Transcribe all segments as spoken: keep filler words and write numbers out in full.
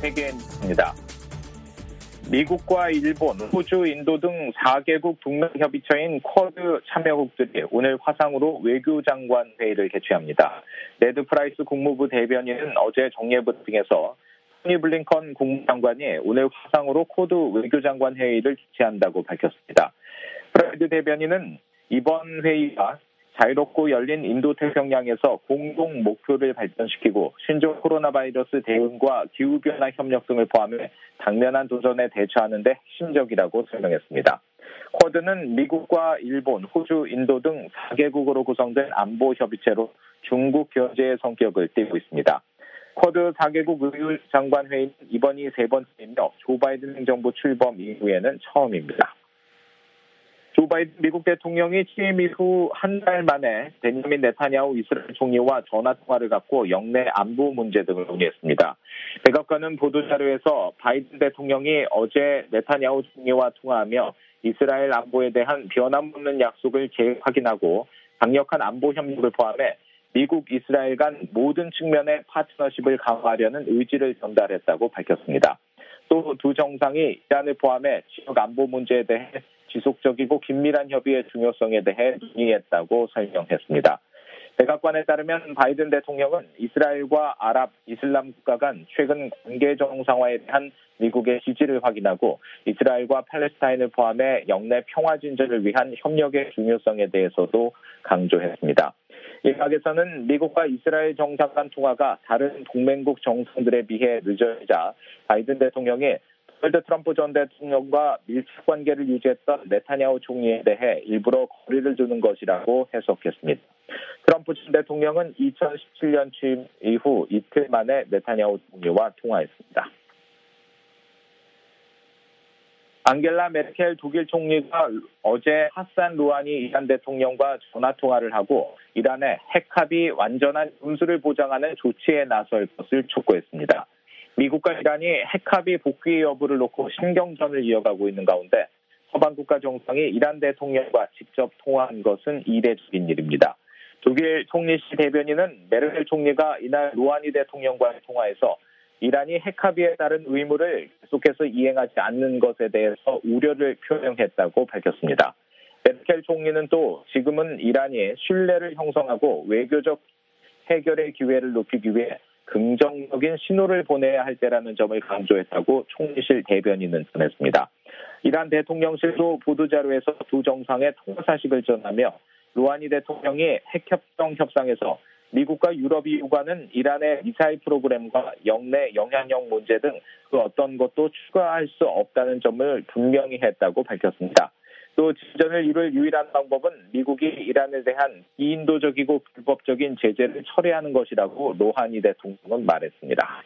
세계입니다. 미국과 일본, 호주, 인도 등 사 개국 동맹협의체인 쿼드 참여국들이 오늘 화상으로 외교장관 회의를 개최합니다. 네드 프라이스 국무부 대변인은 어제 정례 브리핑에서 토니 블링컨 국무장관이 오늘 화상으로 쿼드 외교장관 회의를 주최한다고 밝혔습니다. 프라이드 대변인은 이번 회의가 자유롭고 열린 인도태평양에서 공동 목표를 발전시키고 신종 코로나 바이러스 대응과 기후변화 협력 등을 포함해 당면한 도전에 대처하는 데 핵심적이라고 설명했습니다. 쿼드는 미국과 일본, 호주, 인도 등 사 개국으로 구성된 안보협의체로 중국 견제의 성격을 띠고 있습니다. 쿼드 사 개국 외교장관 회의는 이번이 세 번째이며 조 바이든 행정부 출범 이후에는 처음입니다. 조 바이든 미국 대통령이 취임 이후 한 달 만에 베냐민 네타냐후 이스라엘 총리와 전화통화를 갖고 영내 안보 문제 등을 논의했습니다. 백악관은 보도자료에서 바이든 대통령이 어제 네타냐후 총리와 통화하며 이스라엘 안보에 대한 변함없는 약속을 재확인하고 강력한 안보 협력을 포함해 미국, 이스라엘 간 모든 측면의 파트너십을 강화하려는 의지를 전달했다고 밝혔습니다. 또 두 정상이 이란을 포함해 지역 안보 문제에 대해 지속적이고 긴밀한 협의의 중요성에 대해 논의했다고 설명했습니다. 백악관에 따르면 바이든 대통령은 이스라엘과 아랍, 이슬람 국가 간 최근 관계 정상화에 대한 미국의 지지를 확인하고 이스라엘과 팔레스타인을 포함해 영내 평화 진전을 위한 협력의 중요성에 대해서도 강조했습니다. 일각에서는 미국과 이스라엘 정상 간 통화가 다른 동맹국 정상들에 비해 늦어지자 바이든 대통령이 도널드 트럼프 전 대통령과 밀착 관계를 유지했던 네타냐후 총리에 대해 일부러 거리를 두는 것이라고 해석했습니다. 트럼프 전 대통령은 이천십칠 년 취임 이후 이틀 만에 네타냐후 총리와 통화했습니다. 앙겔라 메르켈 독일 총리가 어제 하산 루하니 이란 대통령과 전화통화를 하고 이란의 핵합의 완전한 군수를 보장하는 조치에 나설 것을 촉구했습니다. 미국과 이란이 핵합의 복귀 여부를 놓고 신경전을 이어가고 있는 가운데 서방국가 정상이 이란 대통령과 직접 통화한 것은 이례적인 일입니다. 독일 총리실 대변인은 메르켈 총리가 이날 루하니 대통령과의 통화에서 이란이 핵합의에 따른 의무를 계속해서 이행하지 않는 것에 대해서 우려를 표명했다고 밝혔습니다. 메르켈 총리는 또 지금은 이란이 신뢰를 형성하고 외교적 해결의 기회를 높이기 위해 긍정적인 신호를 보내야 할 때라는 점을 강조했다고 총리실 대변인은 전했습니다. 이란 대통령실도 보도자료에서 두 정상의 통화 사실을 전하며 루하니 대통령이 핵협정 협상에서 미국과 유럽이 요구하는 이란의 미사일 프로그램과 영내 영향력 문제 등 그 어떤 것도 추가할 수 없다는 점을 분명히 했다고 밝혔습니다. 또 진전을 이룰 유일한 방법은 미국이 이란에 대한 비인도적이고 불법적인 제재를 철회하는 것이라고 로하니 대통령은 말했습니다.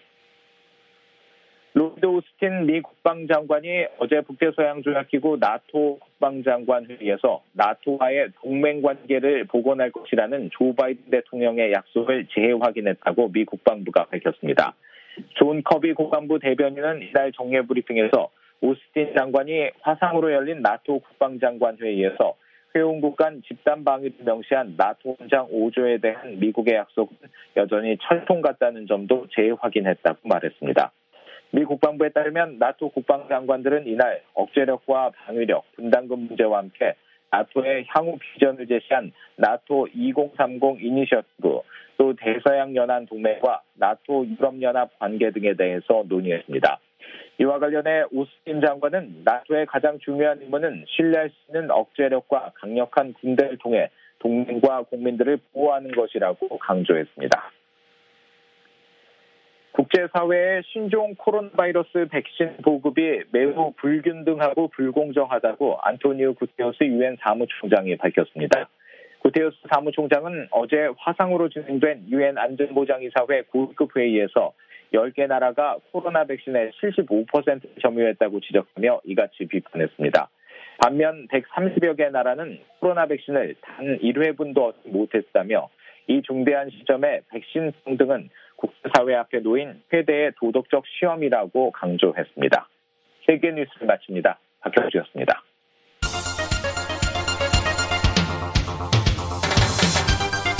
로이드 오스틴 미 국방장관이 어제 북대서양조약기구 나토 국방장관 회의에서 나토와의 동맹관계를 복원할 것이라는 조 바이든 대통령의 약속을 재확인했다고 미 국방부가 밝혔습니다. 존 커비 국방부 대변인은 이날 정례 브리핑에서 오스틴 장관이 화상으로 열린 나토 국방장관 회의에서 회원국 간 집단 방위를 명시한 나토 헌장 오 조에 대한 미국의 약속은 여전히 철통 같다는 점도 재확인했다고 말했습니다. 미 국방부에 따르면 나토 국방장관들은 이날 억제력과 방위력, 분담금 문제와 함께 나토의 향후 비전을 제시한 나토 이공삼공 이니셔티브, 또 대서양연안 동맹과 나토 유럽연합 관계 등에 대해서 논의했습니다. 이와 관련해 오스틴 장관은 나토의 가장 중요한 임무는 신뢰할 수 있는 억제력과 강력한 군대를 통해 동맹과 국민들을 보호하는 것이라고 강조했습니다. 국제사회의 신종 코로나 바이러스 백신 보급이 매우 불균등하고 불공정하다고 안토니오 구테러스 유엔 사무총장이 밝혔습니다. 구테러스 사무총장은 어제 화상으로 진행된 유엔 안전보장이사회 고위급 회의에서 열 개 나라가 코로나 백신의 칠십오 퍼센트를 점유했다고 지적하며 이같이 비판했습니다. 반면 백삼십여 개 나라는 코로나 백신을 단 일 회분도 얻지 못했다며 이 중대한 시점에 백신 평등은 국제사회 앞에 놓인 최대의 도덕적 시험이라고 강조했습니다. 세계 뉴스를 마칩니다. 박형주였습니다.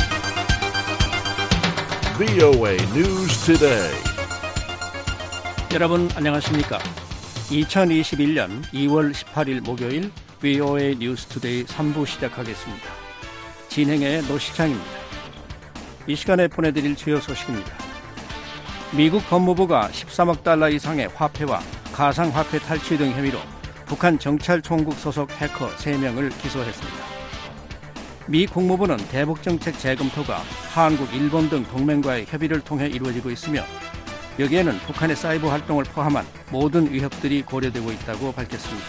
브이오에이 News Today. 여러분 안녕하십니까? 이천이십일년 이월 십팔일 목요일 브이오에이 뉴스투데이 삼 부 시작하겠습니다. 진행의 노시창입니다. 이 시간에 보내드릴 주요 소식입니다. 미국 법무부가 십삼억 달러 이상의 화폐와 가상화폐 탈취 등 혐의로 북한 정찰총국 소속 해커 세 명을 기소했습니다. 미 국무부는 대북정책 재검토가 한국, 일본 등 동맹과의 협의를 통해 이루어지고 있으며 여기에는 북한의 사이버 활동을 포함한 모든 위협들이 고려되고 있다고 밝혔습니다.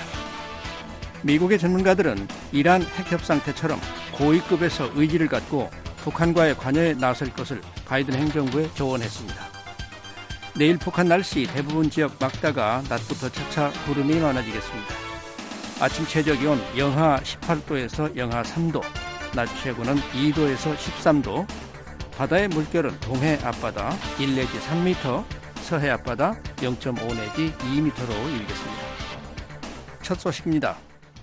미국의 전문가들은 이란 핵협상 때처럼 고위급에서 의지를 갖고 북한과의 관여에 나설 것을 바이든 행정부에 조언했습니다. 내일 북한 날씨 대부분 지역 맑다가 낮부터 차차 구름이 많아지겠습니다. 아침 최저기온 영하 십팔 도에서 영하 삼 도, 낮 최고는 이 도에서 십삼 도, 바다의 물결은 동해 앞바다 일 내지 삼 미터, 서해 앞바다 영 점 오 내지 이 미터로 일겠습니다. 첫 소식입니다.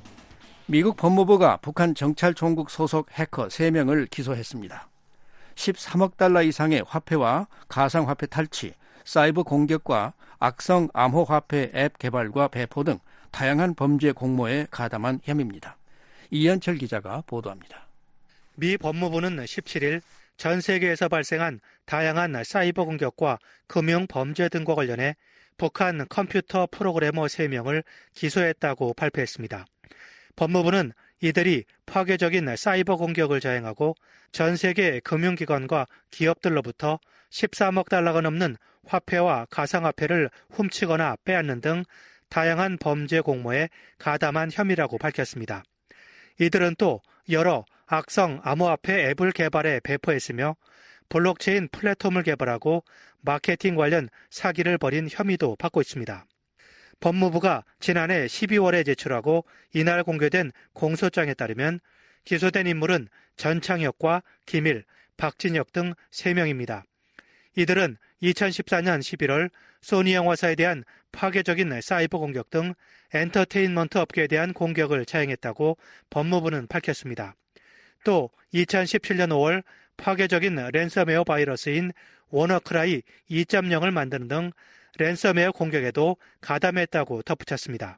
미국 법무부가 북한 정찰총국 소속 해커 세 명을 기소했습니다. 십삼억 달러 이상의 화폐와 가상화폐 탈취, 사이버 공격과 악성 암호화폐 앱 개발과 배포 등 다양한 범죄 공모에 가담한 혐의입니다. 이현철 기자가 보도합니다. 미 법무부는 십칠일 전 세계에서 발생한 다양한 사이버 공격과 금융 범죄 등과 관련해 북한 컴퓨터 프로그래머 세 명을 기소했다고 발표했습니다. 법무부는 이들이 파괴적인 사이버 공격을 자행하고 전 세계 금융기관과 기업들로부터 십삼억 달러가 넘는 화폐와 가상화폐를 훔치거나 빼앗는 등 다양한 범죄 공모에 가담한 혐의라고 밝혔습니다. 이들은 또 여러 악성 암호화폐 앱을 개발해 배포했으며 블록체인 플랫폼을 개발하고 마케팅 관련 사기를 벌인 혐의도 받고 있습니다. 법무부가 지난해 십이월에 제출하고 이날 공개된 공소장에 따르면 기소된 인물은 전창혁과 김일, 박진혁 등 세 명입니다. 이들은 이천십사년 십일월 소니 영화사에 대한 파괴적인 사이버 공격 등 엔터테인먼트 업계에 대한 공격을 자행했다고 법무부는 밝혔습니다. 또 이천십칠년 오월 파괴적인 랜섬웨어 바이러스인 워너크라이 이 점 영을 만드는 등 랜섬웨어 공격에도 가담했다고 덧붙였습니다.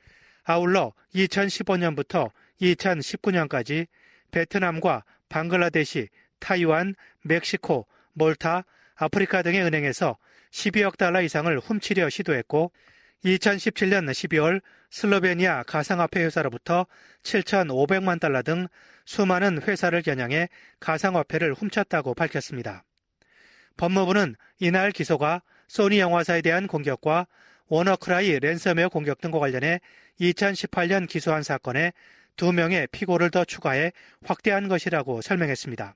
아울러 이천십오년부터 이천십구년까지 베트남과 방글라데시, 타이완, 멕시코, 몰타, 아프리카 등의 은행에서 십이억 달러 이상을 훔치려 시도했고 이천십칠년 십이월 슬로베니아 가상화폐 회사로부터 칠천오백만 달러 등 수많은 회사를 겨냥해 가상화폐를 훔쳤다고 밝혔습니다. 법무부는 이날 기소가 소니 영화사에 대한 공격과 워너크라이 랜섬웨어 공격 등과 관련해 이천십팔년 기소한 사건에 두 명의 피고를 더 추가해 확대한 것이라고 설명했습니다.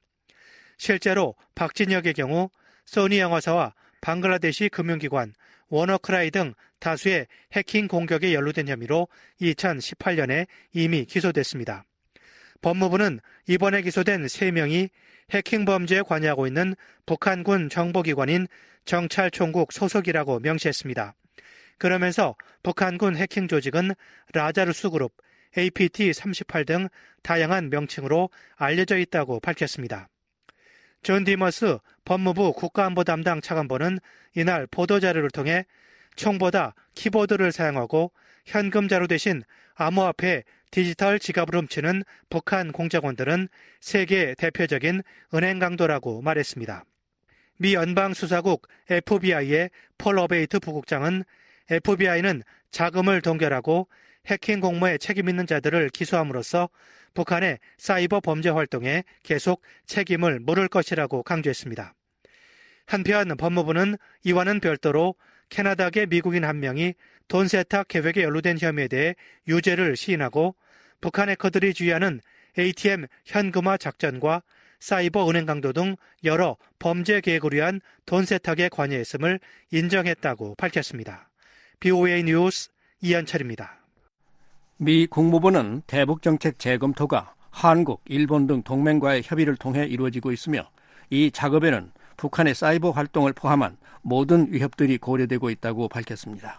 실제로 박진혁의 경우 소니 영화사와 방글라데시 금융기관, 워너크라이 등 다수의 해킹 공격에 연루된 혐의로 이천십팔년에 이미 기소됐습니다. 법무부는 이번에 기소된 세 명이 해킹 범죄에 관여하고 있는 북한군 정보기관인 정찰총국 소속이라고 명시했습니다. 그러면서 북한군 해킹 조직은 라자루스 그룹, 에이피티 삼십팔 등 다양한 명칭으로 알려져 있다고 밝혔습니다. 존 디머스 법무부 국가안보 담당 차관보는 이날 보도자료를 통해 총보다 키보드를 사용하고 현금자료 대신 암호화폐 디지털 지갑을 훔치는 북한 공작원들은 세계 대표적인 은행 강도라고 말했습니다. 미 연방수사국 에프비아이의 폴 어베이트 부국장은 에프비아이는 자금을 동결하고 해킹 공모에 책임 있는 자들을 기소함으로써 북한의 사이버 범죄 활동에 계속 책임을 물을 것이라고 강조했습니다. 한편 법무부는 이와는 별도로 캐나다계 미국인 한 명이 돈 세탁 계획에 연루된 혐의에 대해 유죄를 시인하고 북한 해커들이 주의하는 에이티엠 현금화 작전과 사이버 은행 강도 등 여러 범죄 계획을 위한 돈 세탁에 관여했음을 인정했다고 밝혔습니다. 브이오에이 뉴스 이현철입니다. 미 국무부는 대북정책 재검토가 한국, 일본 등 동맹과의 협의를 통해 이루어지고 있으며 이 작업에는 북한의 사이버 활동을 포함한 모든 위협들이 고려되고 있다고 밝혔습니다.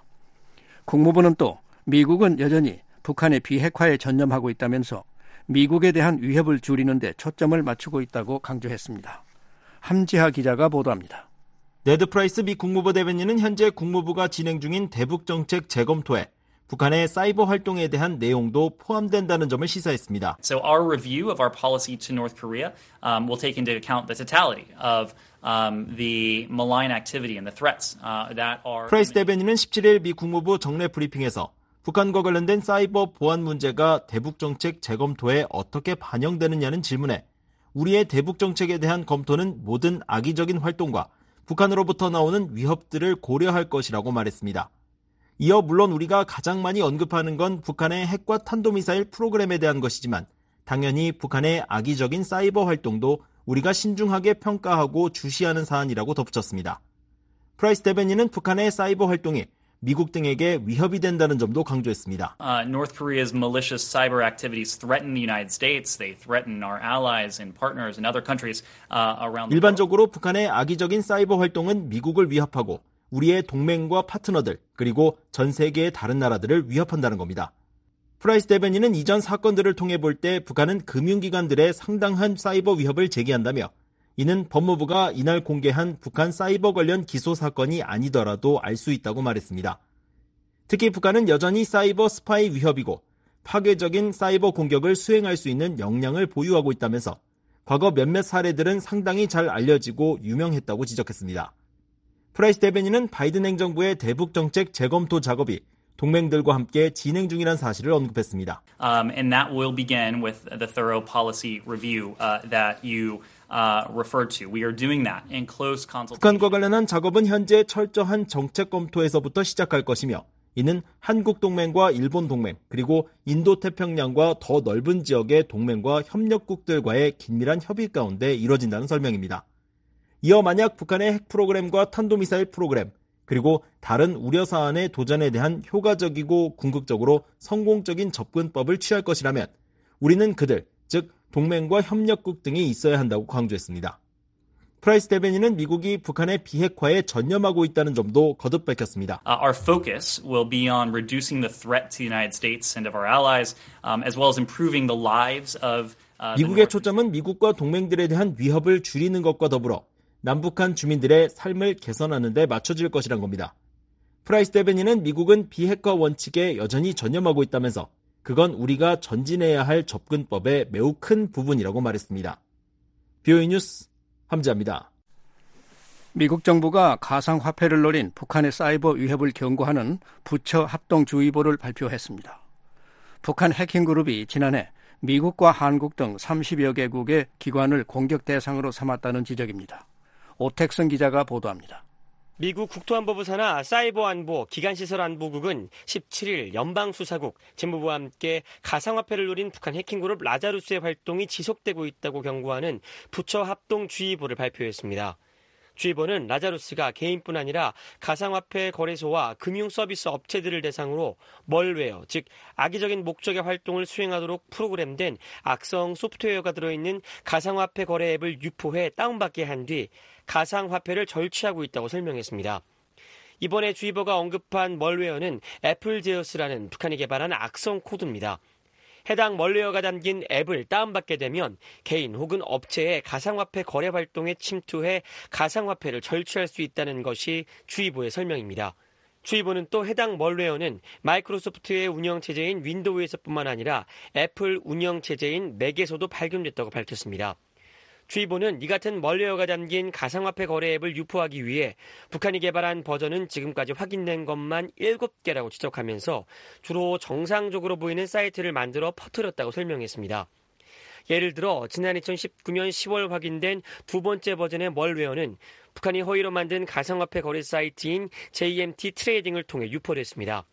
국무부는 또 미국은 여전히 북한의 비핵화에 전념하고 있다면서 미국에 대한 위협을 줄이는 데 초점을 맞추고 있다고 강조했습니다. 함지하 기자가 보도합니다. 네드 프라이스 미 국무부 대변인은 현재 국무부가 진행 중인 대북 정책 재검토에 북한의 사이버 활동에 대한 내용도 포함된다는 점을 시사했습니다. So our review of our policy to North Korea um, will take into account the totality of um, the malign activity and the threats uh, that are. 프라이스 대변인은 십칠일 미 국무부 정례 브리핑에서 북한과 관련된 사이버 보안 문제가 대북 정책 재검토에 어떻게 반영되느냐는 질문에 우리의 대북 정책에 대한 검토는 모든 악의적인 활동과 북한으로부터 나오는 위협들을 고려할 것이라고 말했습니다. 이어 물론 우리가 가장 많이 언급하는 건 북한의 핵과 탄도미사일 프로그램에 대한 것이지만 당연히 북한의 악의적인 사이버 활동도 우리가 신중하게 평가하고 주시하는 사안이라고 덧붙였습니다. 프라이스 대변인은 북한의 사이버 활동이 미국 등에게 위협이 된다는 점도 강조했습니다. Uh, North Korea's malicious cyber activities threaten the United States. They threaten our allies and partners and other countries uh, around the world. 일반적으로 북한의 악의적인 사이버 활동은 미국을 위협하고 우리의 동맹과 파트너들 그리고 전 세계의 다른 나라들을 위협한다는 겁니다. 프라이스 대변인은 이전 사건들을 통해 볼 때 북한은 금융기관들의 상당한 사이버 위협을 제기한다며 이는 법무부가 이날 공개한 북한 사이버 관련 기소 사건이 아니더라도 알 수 있다고 말했습니다. 특히 북한은 여전히 사이버 스파이 위협이고 파괴적인 사이버 공격을 수행할 수 있는 역량을 보유하고 있다면서 과거 몇몇 사례들은 상당히 잘 알려지고 유명했다고 지적했습니다. 프라이스 대변인은 바이든 행정부의 대북 정책 재검토 작업이 동맹들과 함께 진행 중이라는 사실을 언급했습니다. Um, and that will begin with the thorough policy review uh, that you uh, referred to. We are doing that in close consultation. 북한과 관련한 작업은 현재 철저한 정책 검토에서부터 시작할 것이며 이는 한국 동맹과 일본 동맹 그리고 인도태평양과 더 넓은 지역의 동맹과 협력국들과의 긴밀한 협의 가운데 이뤄진다는 설명입니다. 이어 만약 북한의 핵 프로그램과 탄도미사일 프로그램 그리고 다른 우려 사안의 도전에 대한 효과적이고 궁극적으로 성공적인 접근법을 취할 것이라면 우리는 그들, 즉 동맹과 협력국 등이 있어야 한다고 강조했습니다. 프라이스 대변인은 미국이 북한의 비핵화에 전념하고 있다는 점도 거듭 밝혔습니다. Uh, our focus will be on reducing the threat to the United States and of our allies, um, as well as improving the lives of uh, 미국의 초점은 미국과 동맹들에 대한 위협을 줄이는 것과 더불어 남북한 주민들의 삶을 개선하는 데 맞춰질 것이란 겁니다. 프라이스 대변인은 미국은 비핵화 원칙에 여전히 전념하고 있다면서 그건 우리가 전진해야 할 접근법의 매우 큰 부분이라고 말했습니다. 비오이 뉴스 함지아입니다. 미국 정부가 가상화폐를 노린 북한의 사이버 위협을 경고하는 부처 합동주의보를 발표했습니다. 북한 해킹그룹이 지난해 미국과 한국 등 삼십여 개국의 기관을 공격 대상으로 삼았다는 지적입니다. 오택선 기자가 보도합니다. 미국 국토안보부 산하 사이버안보 기간시설안보국은 십칠일 연방수사국, 재무부와 함께 가상화폐를 노린 북한 해킹그룹 라자루스의 활동이 지속되고 있다고 경고하는 부처 합동주의보를 발표했습니다. 주의보는 라자루스가 개인뿐 아니라 가상화폐 거래소와 금융서비스 업체들을 대상으로 멀웨어, 즉 악의적인 목적의 활동을 수행하도록 프로그램된 악성 소프트웨어가 들어있는 가상화폐 거래 앱을 유포해 다운받게 한 뒤 가상화폐를 절취하고 있다고 설명했습니다. 이번에 주의보가 언급한 멀웨어는 애플제어스라는 북한이 개발한 악성 코드입니다. 해당 멀웨어가 담긴 앱을 다운받게 되면 개인 혹은 업체의 가상화폐 거래 활동에 침투해 가상화폐를 절취할 수 있다는 것이 주의보의 설명입니다. 주의보는 또 해당 멀웨어는 마이크로소프트의 운영체제인 윈도우에서뿐만 아니라 애플 운영체제인 맥에서도 발견됐다고 밝혔습니다. 주의보는 이 같은 멀웨어가 담긴 가상화폐 거래 앱을 유포하기 위해 북한이 개발한 버전은 지금까지 확인된 것만 일곱 개라고 지적하면서 주로 정상적으로 보이는 사이트를 만들어 퍼뜨렸다고 설명했습니다. 예를 들어 지난 이천십구년 시월 확인된 두 번째 버전의 멀웨어는 북한이 허위로 만든 가상화폐 거래 사이트인 제이엠티 트레이딩을 통해 유포됐습니다.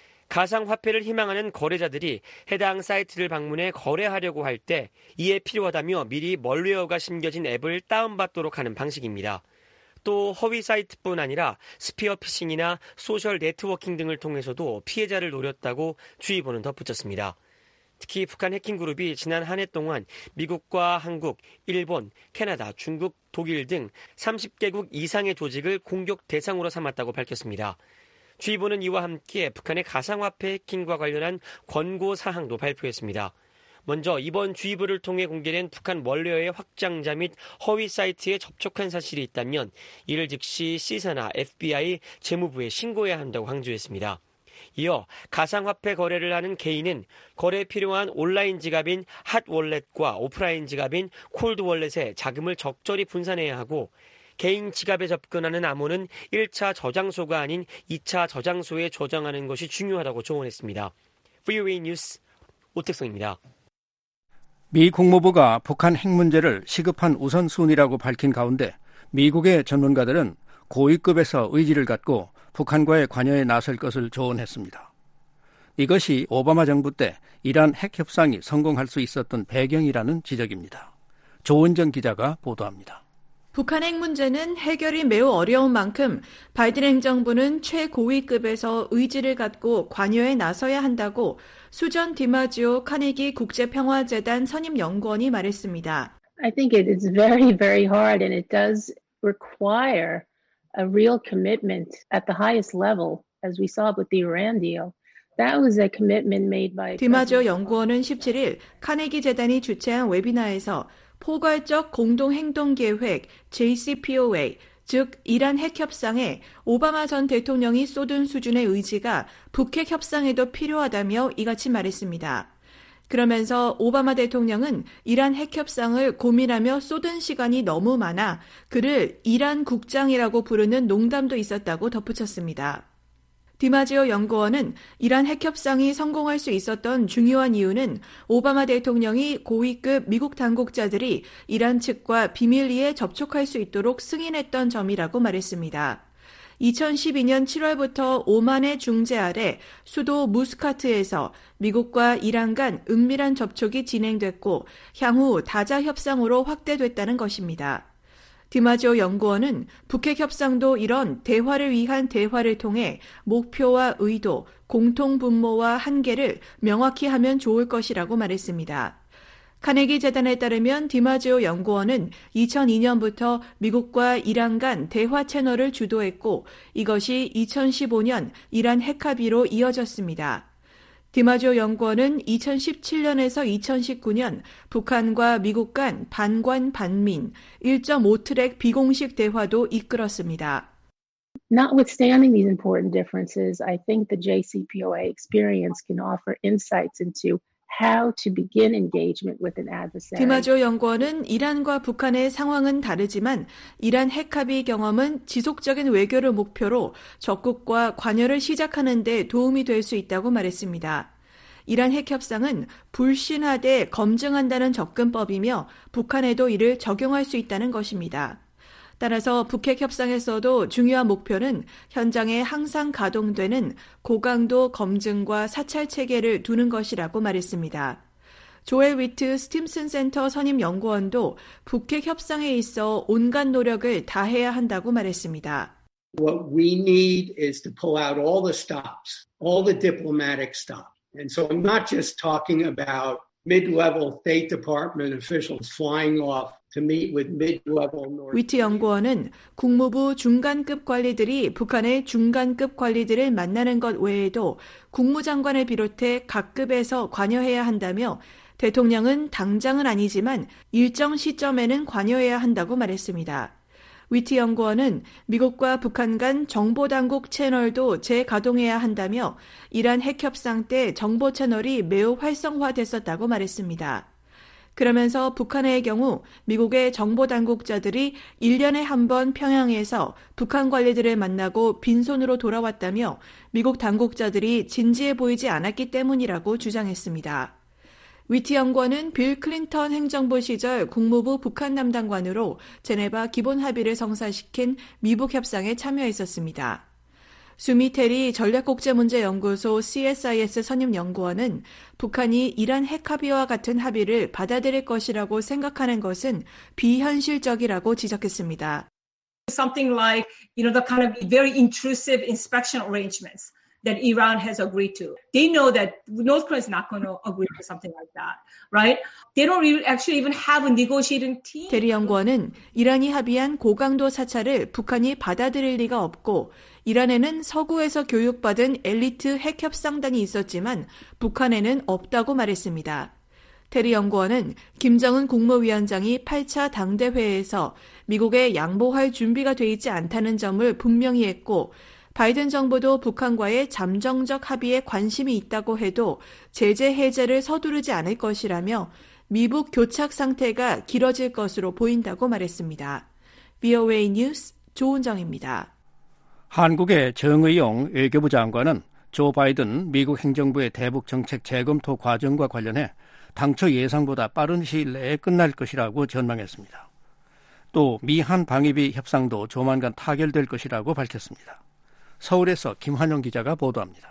가상화폐를 희망하는 거래자들이 해당 사이트를 방문해 거래하려고 할 때 이에 필요하다며 미리 멀웨어가 심겨진 앱을 다운받도록 하는 방식입니다. 또 허위 사이트뿐 아니라 스피어 피싱이나 소셜 네트워킹 등을 통해서도 피해자를 노렸다고 주의보는 덧붙였습니다. 특히 북한 해킹그룹이 지난 한 해 동안 미국과 한국, 일본, 캐나다, 중국, 독일 등 삼십 개국 이상의 조직을 공격 대상으로 삼았다고 밝혔습니다. 주의보는 이와 함께 북한의 가상화폐 해킹과 관련한 권고 사항도 발표했습니다. 먼저 이번 주의보를 통해 공개된 북한 원래의 확장자 및 허위 사이트에 접촉한 사실이 있다면 이를 즉시 시사나 에프비아이, 재무부에 신고해야 한다고 강조했습니다. 이어 가상화폐 거래를 하는 개인은 거래에 필요한 온라인 지갑인 핫월렛과 오프라인 지갑인 콜드월렛에 자금을 적절히 분산해야 하고 개인 지갑에 접근하는 암호는 일 차 저장소가 아닌 이 차 저장소에 저장하는 것이 중요하다고 조언했습니다. 브이오에이 뉴스 오택성입니다. 미 국무부가 북한 핵 문제를 시급한 우선순위라고 밝힌 가운데 미국의 전문가들은 고위급에서 의지를 갖고 북한과의 관여에 나설 것을 조언했습니다. 이것이 오바마 정부 때 이란 핵 협상이 성공할 수 있었던 배경이라는 지적입니다. 조은정 기자가 보도합니다. 북한 핵 문제는 해결이 매우 어려운 만큼 바이든 행정부는 최고위급에서 의지를 갖고 관여에 나서야 한다고 수전 디마지오 카네기 국제평화재단 선임연구원이 말했습니다. I think it is very, very hard and it does require a real commitment at the highest level, as we saw with the Iran deal. That was a commitment made by 디마지오 연구원은 십칠 일 카네기 재단이 주최한 웨비나에서 포괄적 공동행동계획 제이씨피오에이, 즉 이란 핵협상에 오바마 전 대통령이 쏟은 수준의 의지가 북핵 협상에도 필요하다며 이같이 말했습니다. 그러면서 오바마 대통령은 이란 핵협상을 고민하며 쏟은 시간이 너무 많아 그를 이란 국장이라고 부르는 농담도 있었다고 덧붙였습니다. 디마지오 연구원은 이란 핵협상이 성공할 수 있었던 중요한 이유는 오바마 대통령이 고위급 미국 당국자들이 이란 측과 비밀리에 접촉할 수 있도록 승인했던 점이라고 말했습니다. 이천십이 년 칠월부터 오만의 중재 아래 수도 무스카트에서 미국과 이란 간 은밀한 접촉이 진행됐고 향후 다자 협상으로 확대됐다는 것입니다. 디마지오 연구원은 북핵 협상도 이런 대화를 위한 대화를 통해 목표와 의도, 공통 분모와 한계를 명확히 하면 좋을 것이라고 말했습니다. 카네기 재단에 따르면 디마지오 연구원은 이천이 년부터 미국과 이란 간 대화 채널을 주도했고 이것이 이천십오 년 이란 핵 합의로 이어졌습니다. 디마지오 연구원은 이천십칠 년에서 이천십구 년 북한과 미국 간 반관 반민 일 점 오 트랙 비공식 대화도 이끌었습니다. Notwithstanding these important differences, I think the 제이씨피오에이 experience can offer insights into how to begin engagement with an adversary. 디마지오 연구원은 이란과 북한의 상황은 다르지만 이란 핵합의 경험은 지속적인 외교를 목표로 적국과 관여를 시작하는 데 도움이 될 수 있다고 말했습니다. 이란 핵협상은 불신하되 검증한다는 접근법이며 북한에도 이를 적용할 수 있다는 것입니다. 따라서 북핵 협상에서도 중요한 목표는 현장에 항상 가동되는 고강도 검증과 사찰 체계를 두는 것이라고 말했습니다. 조엘 위트 스팀슨 센터 선임 연구원도 북핵 협상에 있어 온갖 노력을 다해야 한다고 말했습니다. What we need is to pull out all the stops, all the diplomatic stops. And so I'm not just talking about mid-level State Department officials flying off to meet with mid-level North. 위트 연구원은 국무부 중간급 관리들이 북한의 중간급 관리들을 만나는 것 외에도 국무장관을 비롯해 각 급에서 관여해야 한다며 대통령은 당장은 아니지만 일정 시점에는 관여해야 한다고 말했습니다. 위트 연구원은 미국과 북한 간 정보당국 채널도 재가동해야 한다며 이란 핵협상 때 정보 채널이 매우 활성화됐었다고 말했습니다. 그러면서 북한의 경우 미국의 정보당국자들이 일 년에 한 번 평양에서 북한 관리들을 만나고 빈손으로 돌아왔다며 미국 당국자들이 진지해 보이지 않았기 때문이라고 주장했습니다. 위트 연구원은 빌 클린턴 행정부 시절 국무부 북한 담당관으로 제네바 기본 합의를 성사시킨 미북 협상에 참여했었습니다. 수미테리 전략국제문제연구소 씨에스아이에스 선임연구원은 북한이 이란 핵 합의와 같은 합의를 받아들일 것이라고 생각하는 것은 비현실적이라고 지적했습니다. Something like, you know, the kind of very intrusive inspection arrangements that Iran has agreed to. They know that North Korea is not going to agree to something like that, right? They don't really actually even have a negotiating team. 테리 연구원은 이란이 합의한 고강도 사찰을 북한이 받아들일 리가 없고 이란에는 서구에서 교육받은 엘리트 핵협상단이 있었지만 북한에는 없다고 말했습니다. 테리 연구원은 김정은 국무위원장이 팔 차 당대회에서 미국에 양보할 준비가 돼 있지 않다는 점을 분명히 했고 바이든 정부도 북한과의 잠정적 합의에 관심이 있다고 해도 제재 해제를 서두르지 않을 것이라며 미북 교착 상태가 길어질 것으로 보인다고 말했습니다. 브이오에이 뉴스 조은정입니다. 한국의 정의용 외교부 장관은 조 바이든 미국 행정부의 대북 정책 재검토 과정과 관련해 당초 예상보다 빠른 시일 내에 끝날 것이라고 전망했습니다. 또 미한 방위비 협상도 조만간 타결될 것이라고 밝혔습니다. 서울에서 김환영 기자가 보도합니다.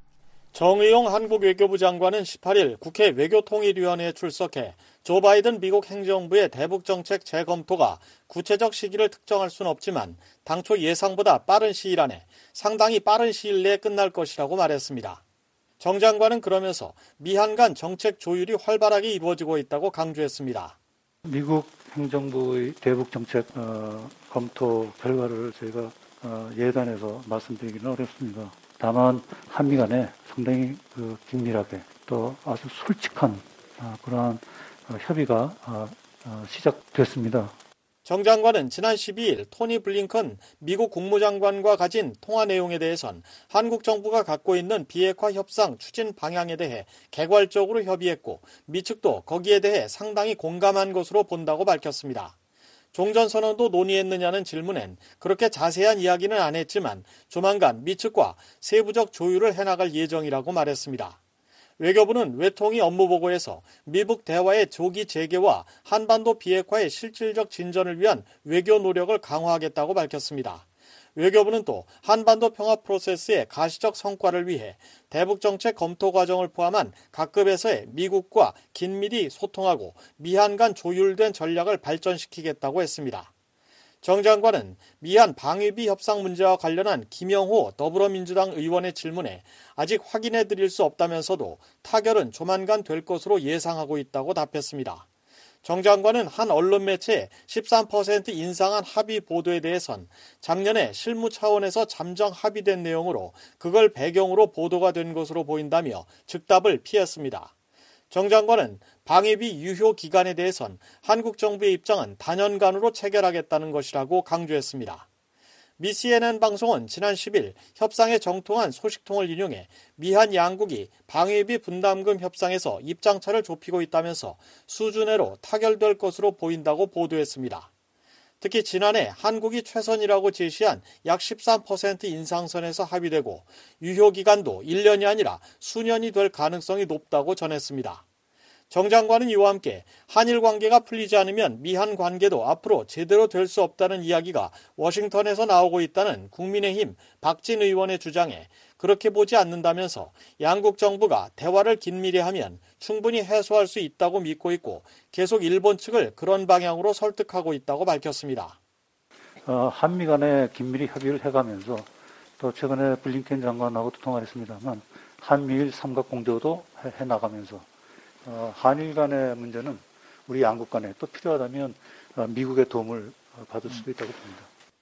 정의용 한국 외교부 장관은 십팔 일 국회 외교통일위원회에 출석해 조 바이든 미국 행정부의 대북정책 재검토가 구체적 시기를 특정할 수는 없지만 당초 예상보다 빠른 시일 안에 상당히 빠른 시일 내에 끝날 것이라고 말했습니다. 정 장관은 그러면서 미한 간 정책 조율이 활발하게 이루어지고 있다고 강조했습니다. 미국 행정부의 대북정책 어, 검토 결과를 저희가 어, 예단해서 말씀드리기는 어렵습니다. 다만 한미 간에 상당히 그 긴밀하게 또 아주 솔직한 어, 그러한 어, 협의가 어, 어, 시작됐습니다. 정 장관은 지난 십이 일 토니 블링컨 미국 국무장관과 가진 통화 내용에 대해선 한국 정부가 갖고 있는 비핵화 협상 추진 방향에 대해 개괄적으로 협의했고 미측도 거기에 대해 상당히 공감한 것으로 본다고 밝혔습니다. 종전선언도 논의했느냐는 질문엔 그렇게 자세한 이야기는 안 했지만 조만간 미측과 세부적 조율을 해나갈 예정이라고 말했습니다. 외교부는 외통위 업무보고에서 미북 대화의 조기 재개와 한반도 비핵화의 실질적 진전을 위한 외교 노력을 강화하겠다고 밝혔습니다. 외교부는 또 한반도 평화 프로세스의 가시적 성과를 위해 대북정책 검토 과정을 포함한 각급에서의 미국과 긴밀히 소통하고 미한 간 조율된 전략을 발전시키겠다고 했습니다. 정 장관은 미한 방위비 협상 문제와 관련한 김영호 더불어민주당 의원의 질문에 아직 확인해 드릴 수 없다면서도 타결은 조만간 될 것으로 예상하고 있다고 답했습니다. 정 장관은 한 언론 매체에 십삼 퍼센트 인상한 합의 보도에 대해선 작년에 실무 차원에서 잠정 합의된 내용으로 그걸 배경으로 보도가 된 것으로 보인다며 즉답을 피했습니다. 정 장관은 방위비 유효 기간에 대해선 한국 정부의 입장은 단연간으로 체결하겠다는 것이라고 강조했습니다. 미 씨엔엔 방송은 지난 십 일 협상에 정통한 소식통을 인용해 미한 양국이 방위비 분담금 협상에서 입장차를 좁히고 있다면서 수준외로 타결될 것으로 보인다고 보도했습니다. 특히 지난해 한국이 최선이라고 제시한 약 십삼 퍼센트 인상선에서 합의되고 유효기간도 일 년이 아니라 수년이 될 가능성이 높다고 전했습니다. 정 장관은 이와 함께 한일 관계가 풀리지 않으면 미한 관계도 앞으로 제대로 될 수 없다는 이야기가 워싱턴에서 나오고 있다는 국민의힘 박진 의원의 주장에 그렇게 보지 않는다면서 양국 정부가 대화를 긴밀히 하면 충분히 해소할 수 있다고 믿고 있고 계속 일본 측을 그런 방향으로 설득하고 있다고 밝혔습니다. 어, 한미 간에 긴밀히 협의를 해가면서 또 최근에 블링컨 장관하고도 통화를 했습니다만 한미일 삼각 공조도 해, 해나가면서 어, 한일 간의 문제는 우리 양국 간에 또 필요하다면 어, 미국의 도움을 받을 수도 있다고 봅니다.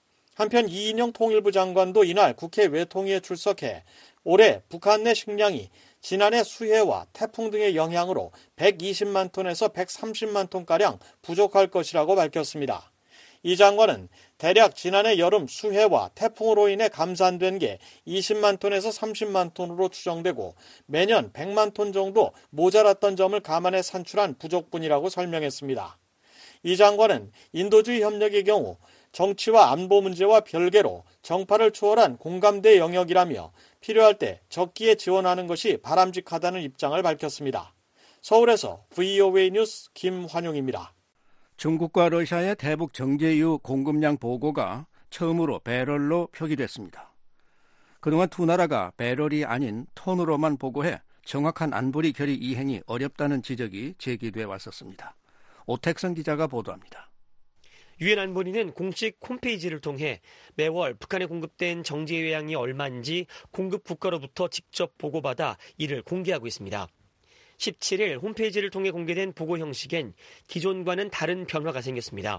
한편 이인영 통일부 장관도 이날 국회 외통위에 출석해 올해 북한 내 식량이 지난해 수해와 태풍 등의 영향으로 백이십만 톤에서 백삼십만 톤가량 부족할 것이라고 밝혔습니다. 이 장관은 대략 지난해 여름 수해와 태풍으로 인해 감산된 게 이십만 톤에서 삼십만 톤으로 추정되고 매년 백만 톤 정도 모자랐던 점을 감안해 산출한 부족분이라고 설명했습니다. 이 장관은 인도주의 협력의 경우 정치와 안보 문제와 별개로 정파를 초월한 공감대 영역이라며 필요할 때 적기에 지원하는 것이 바람직하다는 입장을 밝혔습니다. 서울에서 브이오에이 뉴스 김환용입니다. 중국과 러시아의 대북 정제유 공급량 보고가 처음으로 배럴로 표기됐습니다. 그동안 두 나라가 배럴이 아닌 톤으로만 보고해 정확한 안보리 결의 이행이 어렵다는 지적이 제기돼 왔었습니다. 오택선 기자가 보도합니다. 유엔 안보리는 공식 홈페이지를 통해 매월 북한에 공급된 정제유 양이 얼마인지 공급 국가로부터 직접 보고받아 이를 공개하고 있습니다. 십칠 일 홈페이지를 통해 공개된 보고 형식엔 기존과는 다른 변화가 생겼습니다.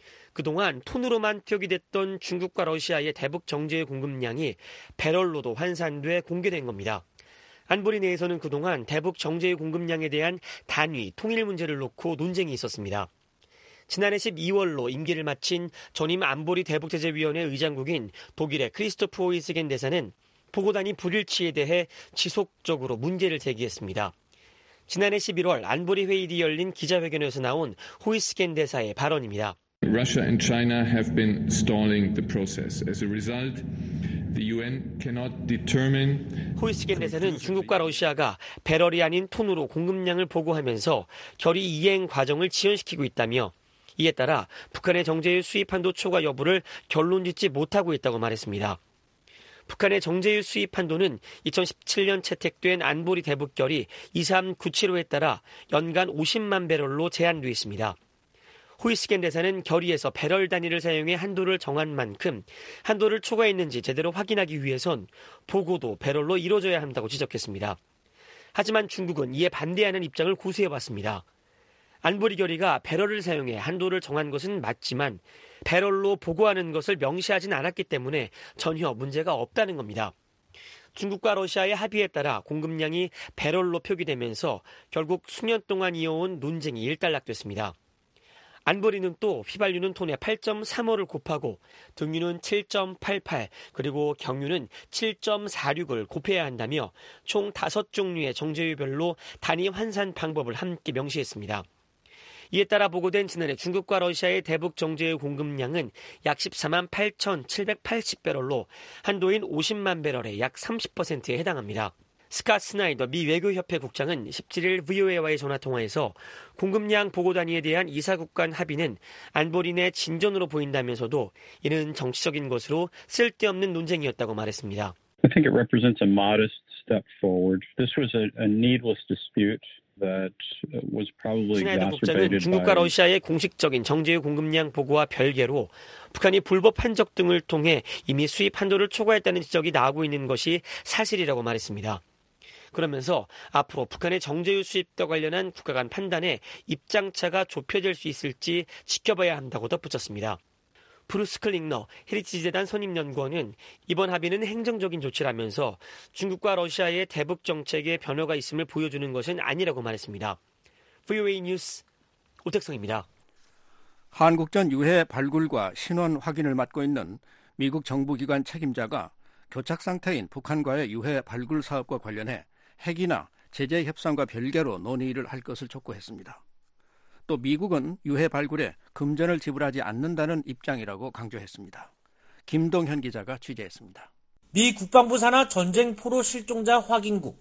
그동안 톤으로만 표기됐던 중국과 러시아의 대북 정제유 공급량이 배럴로도 환산돼 공개된 겁니다. 안보리 내에서는 그동안 대북 정제유 공급량에 대한 단위, 통일 문제를 놓고 논쟁이 있었습니다. 지난해 십이월로 임기를 마친 전임 안보리 대북제재위원회 의장국인 독일의 크리스토프 호이스겐 대사는 보고단위 불일치에 대해 지속적으로 문제를 제기했습니다. 지난해 십일월 안보리 회의 뒤 열린 기자회견에서 나온 호이스겐 대사의 발언입니다. Russia and China have been stalling the process. As a result, the 유엔 cannot determine. 호이스겐 대사는 중국과 러시아가 배럴이 아닌 톤으로 공급량을 보고하면서 결의 이행 과정을 지연시키고 있다며 이에 따라 북한의 정제유 수입 한도 초과 여부를 결론짓지 못하고 있다고 말했습니다. 북한의 정제유 수입 한도는 이천십칠 년 채택된 안보리 대북결의 이삼구칠호에 따라 연간 오십만 배럴로 제한돼 있습니다. 호이스겐 대사는 결의에서 배럴 단위를 사용해 한도를 정한 만큼 한도를 초과했는지 제대로 확인하기 위해선 보고도 배럴로 이루어져야 한다고 지적했습니다. 하지만 중국은 이에 반대하는 입장을 고수해왔습니다. 안보리 결의가 배럴을 사용해 한도를 정한 것은 맞지만 배럴로 보고하는 것을 명시하진 않았기 때문에 전혀 문제가 없다는 겁니다. 중국과 러시아의 합의에 따라 공급량이 배럴로 표기되면서 결국 수년 동안 이어온 논쟁이 일단락됐습니다. 안보리는 또 휘발유는 톤에 팔 점 삼오를 곱하고 등유는 칠 점 팔팔 그리고 경유는 칠 점 사육을 곱해야 한다며 총 다섯 종류의 정제유별로 단위 환산 방법을 함께 명시했습니다. 이에 따라 보고된 지난해 중국과 러시아의 대북 정제유 공급량은 약 십사만 팔천칠백팔십 배럴로 한도인 오십만 배럴의 약 삼십 퍼센트에 해당합니다. 스캇 스나이더 미 외교협회 국장은 십칠일 브이오에이와의 전화통화에서 공급량 보고 단위에 대한 이사국 간 합의는 안보리 내 진전으로 보인다면서도 이는 정치적인 것으로 쓸데없는 논쟁이었다고 말했습니다. I think it represents a modest step forward. This was a, a needless dispute. 스나이더 국장은 중국과 러시아의 공식적인 정제유 공급량 보고와 별개로 북한이 불법 한적 등을 통해 이미 수입 한도를 초과했다는 지적이 나오고 있는 것이 사실이라고 말했습니다. 그러면서 앞으로 북한의 정제유 수입과 관련한 국가 간 판단에 입장차가 좁혀질 수 있을지 지켜봐야 한다고 덧붙였습니다. 브루스 클링너 헤리티지재단 선임연구원은 이번 합의는 행정적인 조치라면서 중국과 러시아의 대북 정책에 변화가 있음을 보여주는 것은 아니라고 말했습니다. 브이오에이 뉴스 오택성입니다. 한국전 유해 발굴과 신원 확인을 맡고 있는 미국 정부기관 책임자가 교착 상태인 북한과의 유해 발굴 사업과 관련해 핵이나 제재 협상과 별개로 논의를 할 것을 촉구했습니다. 또 미국은 유해 발굴에 금전을 지불하지 않는다는 입장이라고 강조했습니다. 김동현 기자가 취재했습니다. 미 국방부 산하 전쟁 포로 실종자 확인국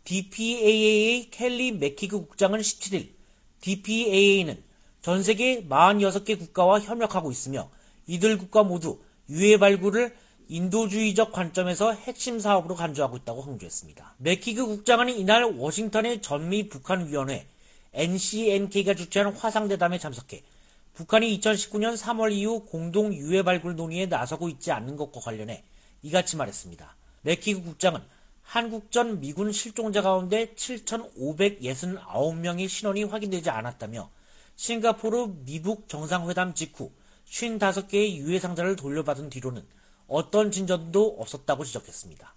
디피에이에이의 켈리 맥키그 국장은 십칠일 디피에이에이는 전 세계 사십육 개 국가와 협력하고 있으며 이들 국가 모두 유해 발굴을 인도주의적 관점에서 핵심 사업으로 간주하고 있다고 강조했습니다. 맥키그 국장은 이날 워싱턴의 전미 북한위원회 엔씨엔케이가 주최한 화상대담에 참석해 북한이 이천십구 년 삼월 이후 공동 유해 발굴 논의에 나서고 있지 않는 것과 관련해 이같이 말했습니다. 맥키그 국장은 한국전 미군 실종자 가운데 칠천오백육십구 명의 신원이 확인되지 않았다며 싱가포르 미북 정상회담 직후 오십오 개의 유해 상자를 돌려받은 뒤로는 어떤 진전도 없었다고 지적했습니다.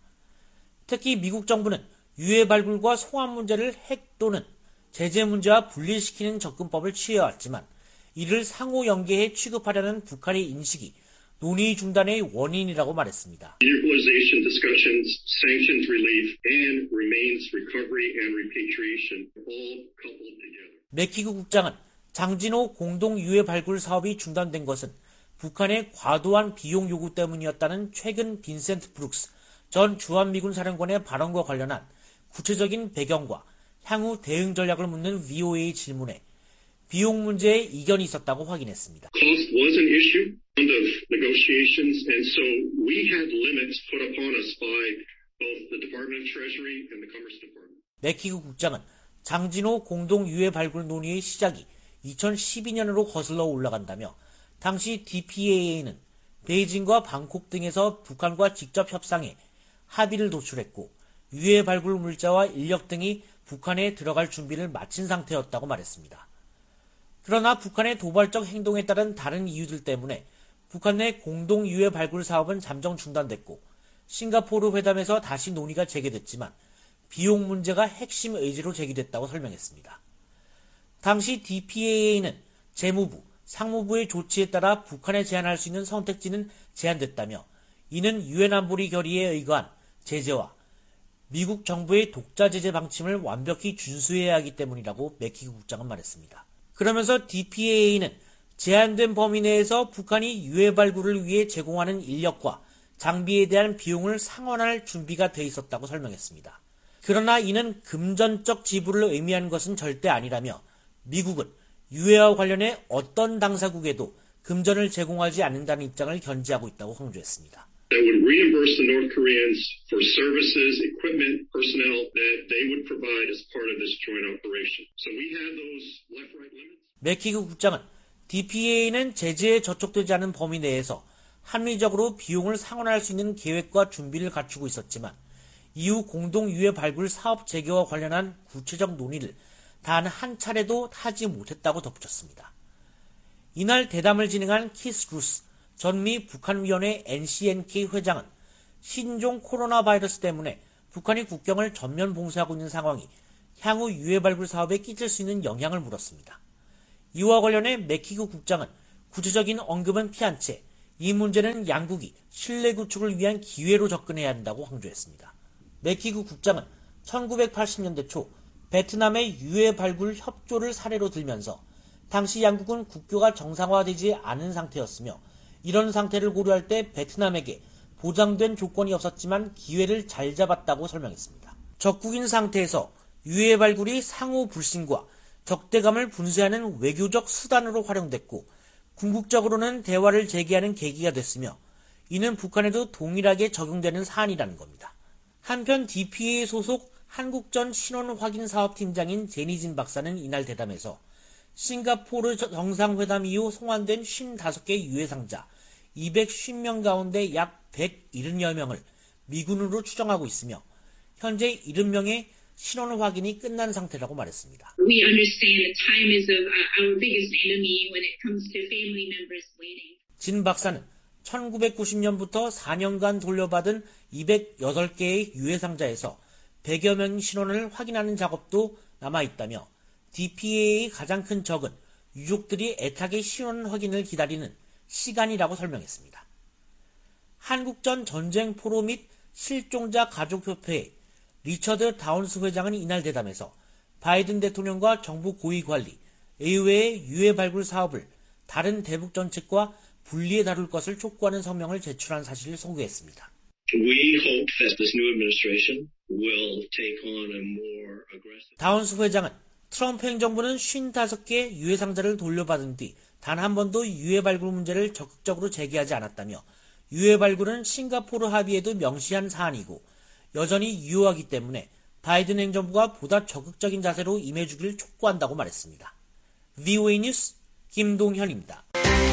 특히 미국 정부는 유해 발굴과 송환 문제를 핵 또는 제재 문제와 분리시키는 접근법을 취해왔지만 이를 상호 연계해 취급하려는 북한의 인식이 논의 중단의 원인이라고 말했습니다. Denuclearization discussions, sanctions relief, and remains recovery and repatriation all coupled together. 맥키그 국장은 장진호 공동 유해 발굴 사업이 중단된 것은 북한의 과도한 비용 요구 때문이었다는 최근 빈센트 브룩스 전 주한미군 사령관의 발언과 관련한 구체적인 배경과 향후 대응 전략을 묻는 브이오에이 질문에 비용 문제에 이견이 있었다고 확인했습니다. Cost was an issue of negotiations, and so we had limits put upon us by both the Department of Treasury and the Commerce Department. 맥키그 국장은 장진호 공동 유해 발굴 논의의 시작이 이천십이 년으로 거슬러 올라간다며 당시 디피에이에이는 베이징과 방콕 등에서 북한과 직접 협상해 합의를 도출했고 유해 발굴 물자와 인력 등이 북한에 들어갈 준비를 마친 상태였다고 말했습니다. 그러나 북한의 도발적 행동에 따른 다른 이유들 때문에 북한 내 공동 유해 발굴 사업은 잠정 중단됐고 싱가포르 회담에서 다시 논의가 재개됐지만 비용 문제가 핵심 의제로 제기됐다고 설명했습니다. 당시 디피에이에이는 재무부, 상무부의 조치에 따라 북한에 제한할 수 있는 선택지는 제한됐다며 이는 유엔 안보리 결의에 의거한 제재와 미국 정부의 독자 제재 방침을 완벽히 준수해야 하기 때문이라고 맥키 국장은 말했습니다. 그러면서 디피에이에이는 제한된 범위 내에서 북한이 유해 발굴을 위해 제공하는 인력과 장비에 대한 비용을 상환할 준비가 돼 있었다고 설명했습니다. 그러나 이는 금전적 지불을 의미하는 것은 절대 아니라며 미국은 유해와 관련해 어떤 당사국에도 금전을 제공하지 않는다는 입장을 견지하고 있다고 강조했습니다. That would reimburse the North Koreans for services, equipment, personnel that they would provide as part of this joint operation. So we have those left-right limits. 맥키그 국장은 디피에이에이는 제재에 저촉되지 않은 범위 내에서 합리적으로 비용을 상환할 수 있는 계획과 준비를 갖추고 있었지만 이후 공동 유해 발굴 사업 재개와 관련한 구체적 논의를 단 한 차례도 하지 못했다고 덧붙였습니다. 이날 대담을 진행한 키스 루스 전미 북한위원회 엔씨엔케이 회장은 신종 코로나 바이러스 때문에 북한이 국경을 전면 봉쇄하고 있는 상황이 향후 유해 발굴 사업에 끼칠 수 있는 영향을 물었습니다. 이와 관련해 맥키그 국장은 구체적인 언급은 피한 채 이 문제는 양국이 신뢰 구축을 위한 기회로 접근해야 한다고 강조했습니다. 맥키그 국장은 천구백팔십 년대 초 베트남의 유해 발굴 협조를 사례로 들면서 당시 양국은 국교가 정상화되지 않은 상태였으며 이런 상태를 고려할 때 베트남에게 보장된 조건이 없었지만 기회를 잘 잡았다고 설명했습니다. 적국인 상태에서 유해 발굴이 상호 불신과 적대감을 분쇄하는 외교적 수단으로 활용됐고 궁극적으로는 대화를 재개하는 계기가 됐으며 이는 북한에도 동일하게 적용되는 사안이라는 겁니다. 한편 디피에이에이 소속 한국전 신원 확인 사업 팀장인 제니진 박사는 이날 대담에서 싱가포르 정상회담 이후 송환된 오십오 개 유해 상자 이백오십 명 가운데 약 백칠십여 명을 미군으로 추정하고 있으며 현재 칠십 명의 신원 확인이 끝난 상태라고 말했습니다. We understand that time is our biggest enemy when it comes to family members waiting. 진 박사는 천구백구십 년부터 사 년간 돌려받은 이백육 개의 유해 상자에서 백여 명의 신원을 확인하는 작업도 남아있다며 디피에이에이의 가장 큰 적은 유족들이 애타게 신원 확인을 기다리는 시간이라고 설명했습니다. 한국전 전쟁 포로 및 실종자 가족협회의 리처드 다운스 회장은 이날 대담에서 바이든 대통령과 정부 고위관리, 의회의 유해 발굴 사업을 다른 대북 정책과 분리해 다룰 것을 촉구하는 성명을 제출한 사실을 소개했습니다. We hope that this new administration will take on a more aggressive. 다운스 회장은 트럼프 행정부는 오십오 개 유해 상자를 돌려받은 뒤 단 한 번도 유해 발굴 문제를 적극적으로 제기하지 않았다며 유해 발굴은 싱가포르 합의에도 명시한 사안이고 여전히 유효하기 때문에 바이든 행정부가 보다 적극적인 자세로 임해주기를 촉구한다고 말했습니다. 브이오에이 뉴스 김동현입니다.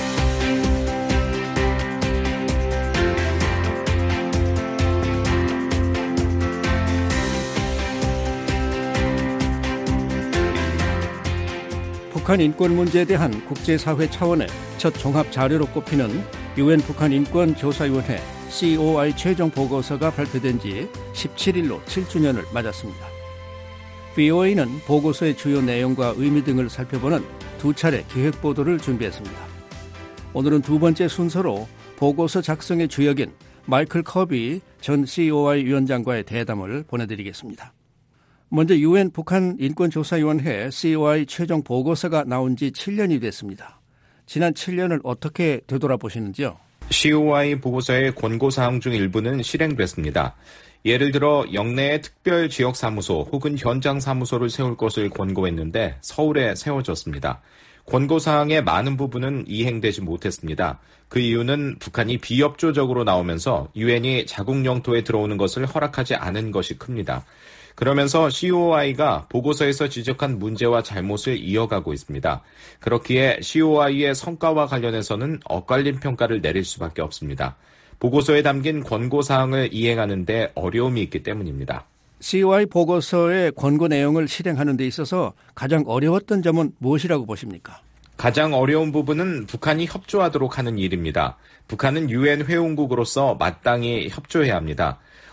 북한 인권 문제에 대한 국제사회 차원의 첫 종합 자료로 꼽히는 유엔 북한 인권조사위원회 씨오아이 최종 보고서가 발표된 지 십칠 일로 칠 주년을 맞았습니다. 브이오에이는 보고서의 주요 내용과 의미 등을 살펴보는 두 차례 기획 보도를 준비했습니다. 오늘은 두 번째 순서로 보고서 작성의 주역인 마이클 커비 전 씨오아이 위원장과의 대담을 보내드리겠습니다. 먼저 유엔 북한 인권조사위원회 씨오아이 최종 보고서가 나온 지 칠 년이 됐습니다. 지난 칠 년을 어떻게 되돌아보시는지요? 씨오아이 보고서의 권고사항 중 일부는 실행됐습니다. 예를 들어 영내에 특별 지역사무소 혹은 현장사무소를 세울 것을 권고했는데 서울에 세워졌습니다. 권고사항의 많은 부분은 이행되지 못했습니다. 그 이유는 북한이 비협조적으로 나오면서 유엔이 자국 영토에 들어오는 것을 허락하지 않은 것이 큽니다. 그러면서 씨오아이가 보고서에서 지적한 문제와 잘못을 이어가고 있습니다. 그렇기에 씨오아이의 성과와 관련해서는 엇갈린 평가를 내릴 수밖에 없습니다. 보고서에 담긴 권고사항을 이행하는 데 어려움이 있기 때문입니다. 씨오아이 보고서의 권고 내용을 실행하는 데 있어서 가장 어려웠던 점은 무엇이라고 보십니까? 가장 어려운 부분은 북한이 협조하도록 하는 일입니다. 북한은 유엔 회원국으로서 마땅히 협조해야 합니다.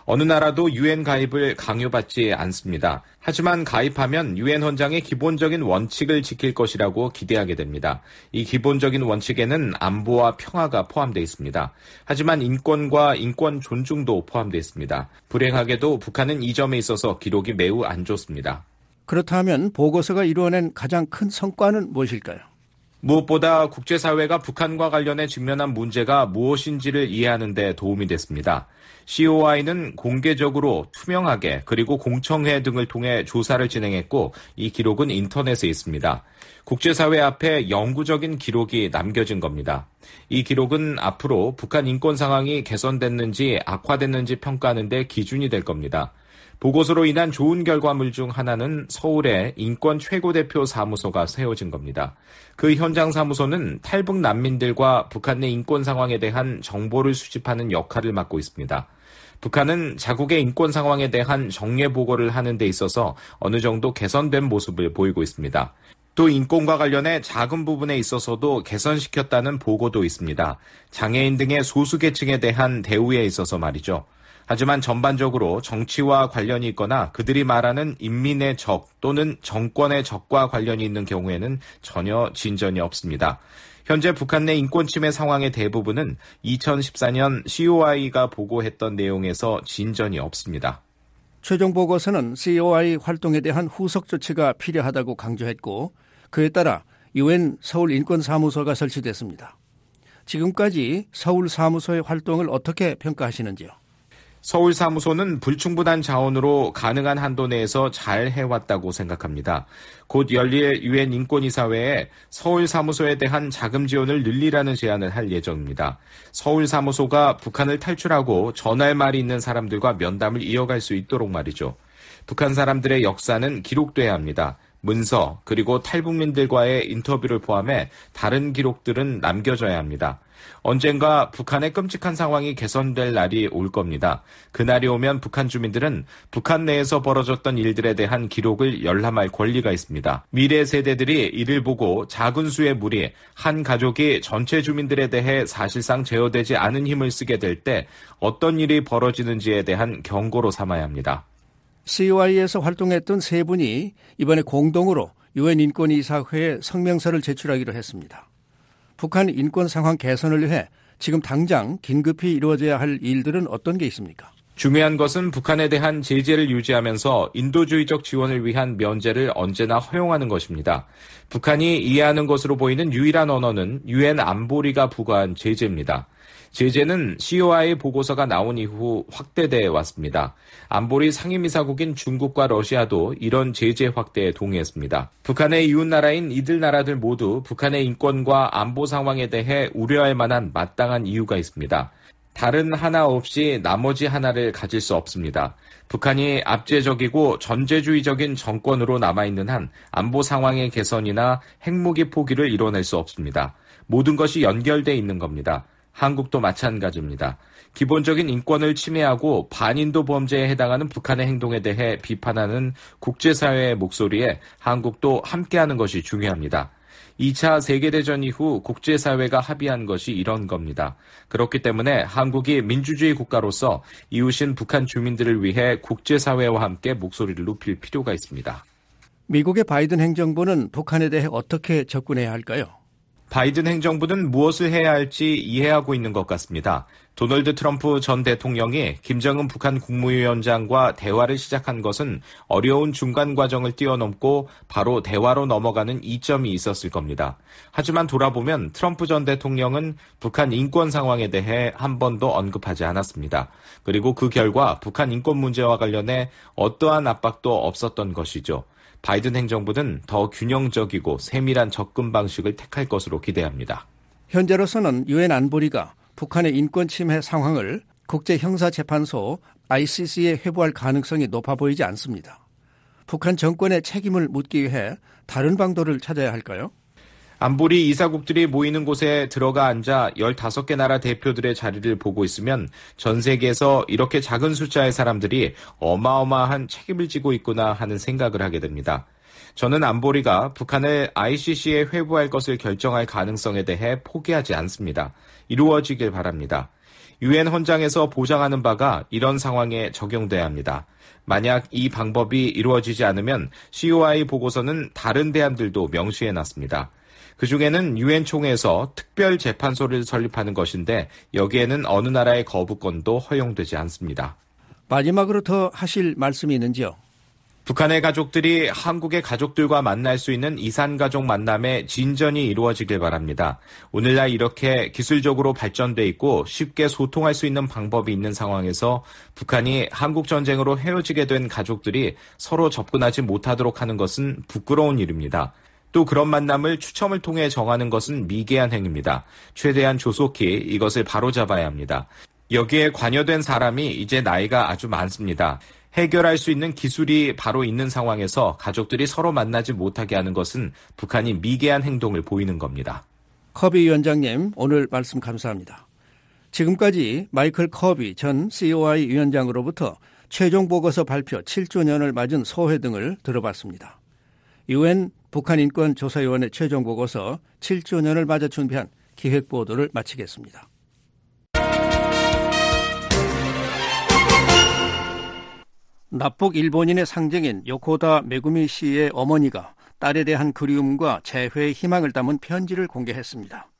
어느 나라도 유엔 가입을 강요받지 않습니다. 하지만 가입하면 유엔 헌장의 기본적인 원칙을 지킬 것이라고 기대하게 됩니다. 이 기본적인 원칙에는 안보와 평화가 포함되어 있습니다. 하지만 인권과 인권 존중도 포함되어 있습니다. 불행하게도 북한은 이 점에 있어서 기록이 매우 안 좋습니다. 그렇다면 보고서가 이루어낸 가장 큰 성과는 무엇일까요? 무엇보다 국제사회가 북한과 관련해 직면한 문제가 무엇인지를 이해하는 데 도움이 됐습니다. 씨오아이는 공개적으로 투명하게 그리고 공청회 등을 통해 조사를 진행했고 이 기록은 인터넷에 있습니다. 국제사회 앞에 영구적인 기록이 남겨진 겁니다. 이 기록은 앞으로 북한 인권 상황이 개선됐는지 악화됐는지 평가하는 데 기준이 될 겁니다. 보고서로 인한 좋은 결과물 중 하나는 서울에 인권 최고대표 사무소가 세워진 겁니다. 그 현장 사무소는 탈북 난민들과 북한 내 인권 상황에 대한 정보를 수집하는 역할을 맡고 있습니다. 북한은 자국의 인권 상황에 대한 정례 보고를 하는 데 있어서 어느 정도 개선된 모습을 보이고 있습니다. 또 인권과 관련해 작은 부분에 있어서도 개선시켰다는 보고도 있습니다. 장애인 등의 소수계층에 대한 대우에 있어서 말이죠. 하지만 전반적으로 정치와 관련이 있거나 그들이 말하는 인민의 적 또는 정권의 적과 관련이 있는 경우에는 전혀 진전이 없습니다. 현재 북한 내 인권 침해 상황의 대부분은 이천십사 년 씨오아이가 보고했던 내용에서 진전이 없습니다. 최종 보고서는 씨오아이 활동에 대한 후속 조치가 필요하다고 강조했고 그에 따라 유엔 서울 인권사무소가 설치됐습니다. 지금까지 서울 사무소의 활동을 어떻게 평가하시는지요? 서울 사무소는 불충분한 자원으로 가능한 한도 내에서 잘 해왔다고 생각합니다. 곧 열릴 유엔 인권이사회에 서울 사무소에 대한 자금 지원을 늘리라는 제안을 할 예정입니다. 서울 사무소가 북한을 탈출하고 전할 말이 있는 사람들과 면담을 이어갈 수 있도록 말이죠. 북한 사람들의 역사는 기록돼야 합니다. 문서 그리고 탈북민들과의 인터뷰를 포함해 다른 기록들은 남겨져야 합니다. 언젠가 북한의 끔찍한 상황이 개선될 날이 올 겁니다. 그날이 오면 북한 주민들은 북한 내에서 벌어졌던 일들에 대한 기록을 열람할 권리가 있습니다. 미래 세대들이 이를 보고 작은 수의 무리, 한 가족이 전체 주민들에 대해 사실상 제어되지 않은 힘을 쓰게 될 때 어떤 일이 벌어지는지에 대한 경고로 삼아야 합니다. 씨오아이에서 활동했던 세 분이 이번에 공동으로 유엔 인권이사회에 성명서를 제출하기로 했습니다. 북한 인권 상황 개선을 위해 지금 당장 긴급히 이루어져야 할 일들은 어떤 게 있습니까? 중요한 것은 북한에 대한 제재를 유지하면서 인도주의적 지원을 위한 면제를 언제나 허용하는 것입니다. 북한이 이해하는 것으로 보이는 유일한 언어는 유엔 안보리가 부과한 제재입니다. 제재는 씨오아이 보고서가 나온 이후 확대돼 왔습니다. 안보리 상임이사국인 중국과 러시아도 이런 제재 확대에 동의했습니다. 북한의 이웃나라인 이들 나라들 모두 북한의 인권과 안보 상황에 대해 우려할 만한 마땅한 이유가 있습니다. 다른 하나 없이 나머지 하나를 가질 수 없습니다. 북한이 압제적이고 전제주의적인 정권으로 남아있는 한 안보 상황의 개선이나 핵무기 포기를 이뤄낼 수 없습니다. 모든 것이 연결돼 있는 겁니다. 한국도 마찬가지입니다. 기본적인 인권을 침해하고 반인도 범죄에 해당하는 북한의 행동에 대해 비판하는 국제사회의 목소리에 한국도 함께하는 것이 중요합니다. 이 차 세계대전 이후 국제사회가 합의한 것이 이런 겁니다. 그렇기 때문에 한국이 민주주의 국가로서 이웃인 북한 주민들을 위해 국제사회와 함께 목소리를 높일 필요가 있습니다. 미국의 바이든 행정부는 북한에 대해 어떻게 접근해야 할까요? 바이든 행정부는 무엇을 해야 할지 이해하고 있는 것 같습니다. 도널드 트럼프 전 대통령이 김정은 북한 국무위원장과 대화를 시작한 것은 어려운 중간 과정을 뛰어넘고 바로 대화로 넘어가는 이점이 있었을 겁니다. 하지만 돌아보면 트럼프 전 대통령은 북한 인권 상황에 대해 한 번도 언급하지 않았습니다. 그리고 그 결과 북한 인권 문제와 관련해 어떠한 압박도 없었던 것이죠. 바이든 행정부는 더 균형적이고 세밀한 접근 방식을 택할 것으로 기대합니다. 현재로서는 유엔 안보리가 북한의 인권 침해 상황을 국제형사재판소 아이씨씨에 회부할 가능성이 높아 보이지 않습니다. 북한 정권의 책임을 묻기 위해 다른 방도를 찾아야 할까요? 안보리 이사국들이 모이는 곳에 들어가 앉아 열다섯 개 나라 대표들의 자리를 보고 있으면 전 세계에서 이렇게 작은 숫자의 사람들이 어마어마한 책임을 지고 있구나 하는 생각을 하게 됩니다. 저는 안보리가 북한을 아이씨씨에 회부할 것을 결정할 가능성에 대해 포기하지 않습니다. 이루어지길 바랍니다. 유엔 헌장에서 보장하는 바가 이런 상황에 적용돼야 합니다. 만약 이 방법이 이루어지지 않으면 씨오아이 보고서는 다른 대안들도 명시해놨습니다. 그중에는 유엔 총회에서 특별 재판소를 설립하는 것인데 여기에는 어느 나라의 거부권도 허용되지 않습니다. 마지막으로 더 하실 말씀이 있는지요? 북한의 가족들이 한국의 가족들과 만날 수 있는 이산가족 만남에 진전이 이루어지길 바랍니다. 오늘날 이렇게 기술적으로 발전돼 있고 쉽게 소통할 수 있는 방법이 있는 상황에서 북한이 한국전쟁으로 헤어지게 된 가족들이 서로 접근하지 못하도록 하는 것은 부끄러운 일입니다. 또 그런 만남을 추첨을 통해 정하는 것은 미개한 행위입니다. 최대한 조속히 이것을 바로잡아야 합니다. 여기에 관여된 사람이 이제 나이가 아주 많습니다. 해결할 수 있는 기술이 바로 있는 상황에서 가족들이 서로 만나지 못하게 하는 것은 북한이 미개한 행동을 보이는 겁니다. 커비 위원장님, 오늘 말씀 감사합니다. 지금까지 마이클 커비 전 씨오아이 위원장으로부터 최종 보고서 발표 칠 주년을 맞은 소회 등을 들어봤습니다. 유엔 북한인권조사위원회 최종 보고서 칠 주년을 맞아 준비한 기획보도를 마치겠습니다. 납북 일본인의 상징인 요코다 메구미 씨의 어머니가 딸에 대한 그리움과 재회의 희망을 담은 편지를 공개했습니다.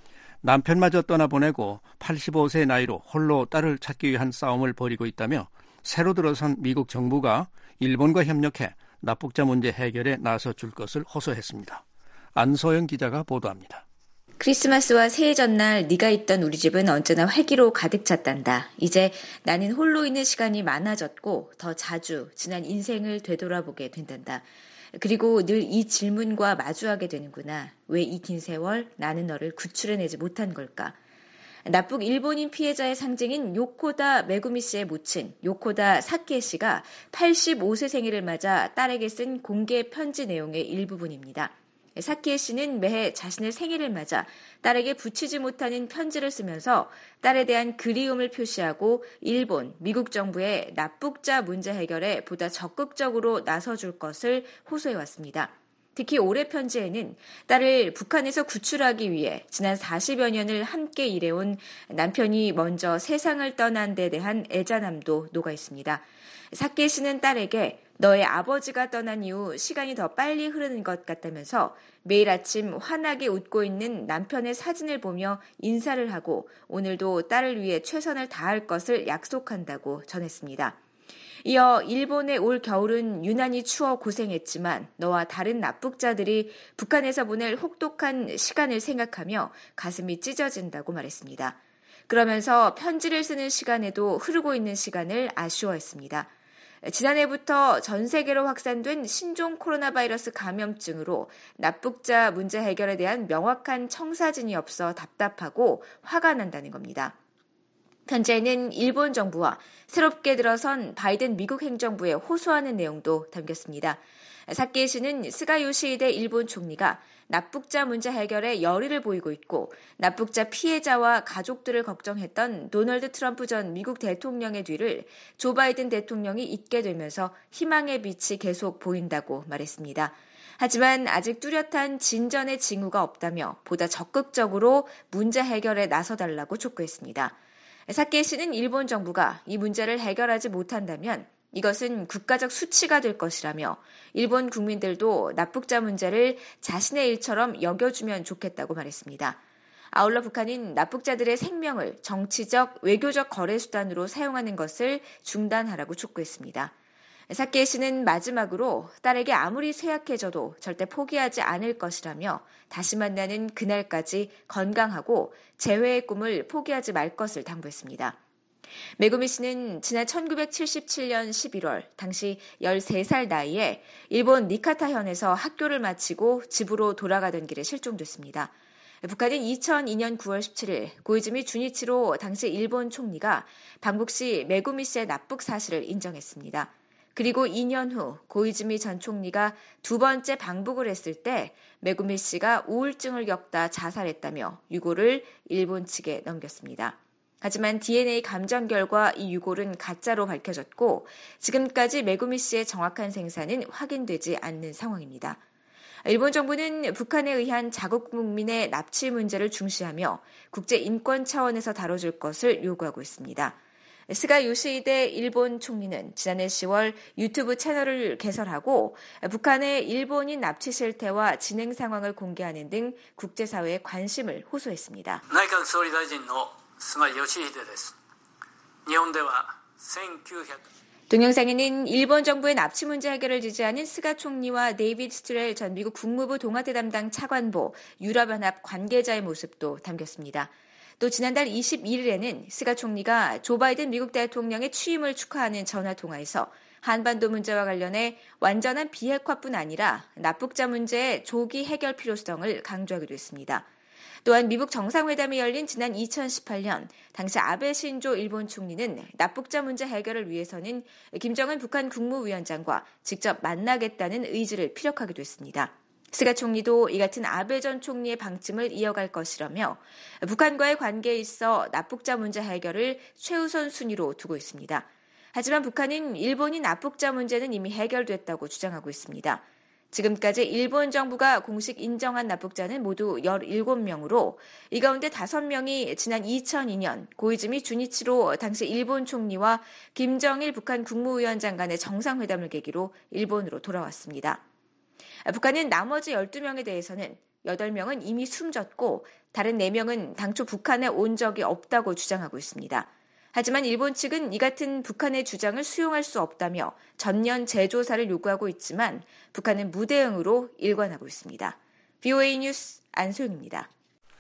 남편마저 떠나보내고 팔십오 세 나이로 홀로 딸을 찾기 위한 싸움을 벌이고 있다며 새로 들어선 미국 정부가 일본과 협력해 납북자 문제 해결에 나서줄 것을 호소했습니다. 안소영 기자가 보도합니다. 크리스마스와 새해 전날 네가 있던 우리 집은 언제나 활기로 가득 찼단다. 이제 나는 홀로 있는 시간이 많아졌고 더 자주 지난 인생을 되돌아보게 된단다. 그리고 늘 이 질문과 마주하게 되는구나. 왜 이 긴 세월 나는 너를 구출해내지 못한 걸까? 납북 일본인 피해자의 상징인 요코다 메구미 씨의 모친 요코다 사케 씨가 팔십오 세 생일을 맞아 딸에게 쓴 공개 편지 내용의 일부분입니다. 사키에 씨는 매해 자신의 생일을 맞아 딸에게 붙이지 못하는 편지를 쓰면서 딸에 대한 그리움을 표시하고 일본, 미국 정부의 납북자 문제 해결에 보다 적극적으로 나서줄 것을 호소해왔습니다. 특히 올해 편지에는 딸을 북한에서 구출하기 위해 지난 사십여 년을 함께 일해온 남편이 먼저 세상을 떠난 데 대한 애잔함도 녹아 있습니다. 사케 씨는 딸에게 너의 아버지가 떠난 이후 시간이 더 빨리 흐르는 것 같다면서 매일 아침 환하게 웃고 있는 남편의 사진을 보며 인사를 하고 오늘도 딸을 위해 최선을 다할 것을 약속한다고 전했습니다. 이어 일본의 올 겨울은 유난히 추워 고생했지만 너와 다른 납북자들이 북한에서 보낼 혹독한 시간을 생각하며 가슴이 찢어진다고 말했습니다. 그러면서 편지를 쓰는 시간에도 흐르고 있는 시간을 아쉬워했습니다. 지난해부터 전 세계로 확산된 신종 코로나 바이러스 감염증으로 납북자 문제 해결에 대한 명확한 청사진이 없어 답답하고 화가 난다는 겁니다. 편지에는 일본 정부와 새롭게 들어선 바이든 미국 행정부에 호소하는 내용도 담겼습니다. 사케 씨는 스가 요시히데 일본 총리가 납북자 문제 해결에 열의를 보이고 있고 납북자 피해자와 가족들을 걱정했던 도널드 트럼프 전 미국 대통령의 뒤를 조 바이든 대통령이 잇게 되면서 희망의 빛이 계속 보인다고 말했습니다. 하지만 아직 뚜렷한 진전의 징후가 없다며 보다 적극적으로 문제 해결에 나서달라고 촉구했습니다. 사케 씨는 일본 정부가 이 문제를 해결하지 못한다면 이것은 국가적 수치가 될 것이라며 일본 국민들도 납북자 문제를 자신의 일처럼 여겨주면 좋겠다고 말했습니다. 아울러 북한은 납북자들의 생명을 정치적, 외교적 거래 수단으로 사용하는 것을 중단하라고 촉구했습니다. 사케 씨는 마지막으로 딸에게 아무리 쇠약해져도 절대 포기하지 않을 것이라며 다시 만나는 그날까지 건강하고 재회의 꿈을 포기하지 말 것을 당부했습니다. 메구미 씨는 지난 천구백칠십칠 년 십일월 당시 열세 살 나이에 일본 니카타현에서 학교를 마치고 집으로 돌아가던 길에 실종됐습니다. 북한은 이천이 년 구월 십칠일 고이즈미 주니치로 당시 일본 총리가 방북 시 메구미 씨의 납북 사실을 인정했습니다. 그리고 이 년 후 고이즈미 전 총리가 두 번째 방북을 했을 때 메구미 씨가 우울증을 겪다 자살했다며 유고를 일본 측에 넘겼습니다. 하지만 디엔에이 감정 결과 이 유골은 가짜로 밝혀졌고 지금까지 메구미 씨의 정확한 생사는 확인되지 않는 상황입니다. 일본 정부는 북한에 의한 자국 국민의 납치 문제를 중시하며 국제 인권 차원에서 다뤄줄 것을 요구하고 있습니다. 스가 요시히데 일본 총리는 지난해 시월 유튜브 채널을 개설하고 북한의 일본인 납치 실태와 진행 상황을 공개하는 등 국제사회의 관심을 호소했습니다. 동영상에는 일본 정부의 납치 문제 해결을 지지하는 스가 총리와 데이비드 스트렐 전 미국 국무부 동아대 담당 차관보, 유럽연합 관계자의 모습도 담겼습니다. 또 지난달 이십일일에는 스가 총리가 조 바이든 미국 대통령의 취임을 축하하는 전화통화에서 한반도 문제와 관련해 완전한 비핵화뿐 아니라 납북자 문제의 조기 해결 필요성을 강조하기도 했습니다. 또한 미국 정상회담이 열린 지난 이천십팔년 당시 아베 신조 일본 총리는 납북자 문제 해결을 위해서는 김정은 북한 국무위원장과 직접 만나겠다는 의지를 피력하기도 했습니다. 스가 총리도 이 같은 아베 전 총리의 방침을 이어갈 것이라며 북한과의 관계에 있어 납북자 문제 해결을 최우선 순위로 두고 있습니다. 하지만 북한은 일본인 납북자 문제는 이미 해결됐다고 주장하고 있습니다. 지금까지 일본 정부가 공식 인정한 납북자는 모두 열일곱 명으로 이 가운데 다섯 명이 지난 이천이년 고이즈미 주니치로 당시 일본 총리와 김정일 북한 국무위원장 간의 정상회담을 계기로 일본으로 돌아왔습니다. 북한은 나머지 열두 명에 대해서는 여덟 명은 이미 숨졌고 다른 네 명은 당초 북한에 온 적이 없다고 주장하고 있습니다. 하지만 일본 측은 이 같은 북한의 주장을 수용할 수 없다며 전면 재조사를 요구하고 있지만 북한은 무대응으로 일관하고 있습니다. 브이오에이 뉴스 안소영입니다.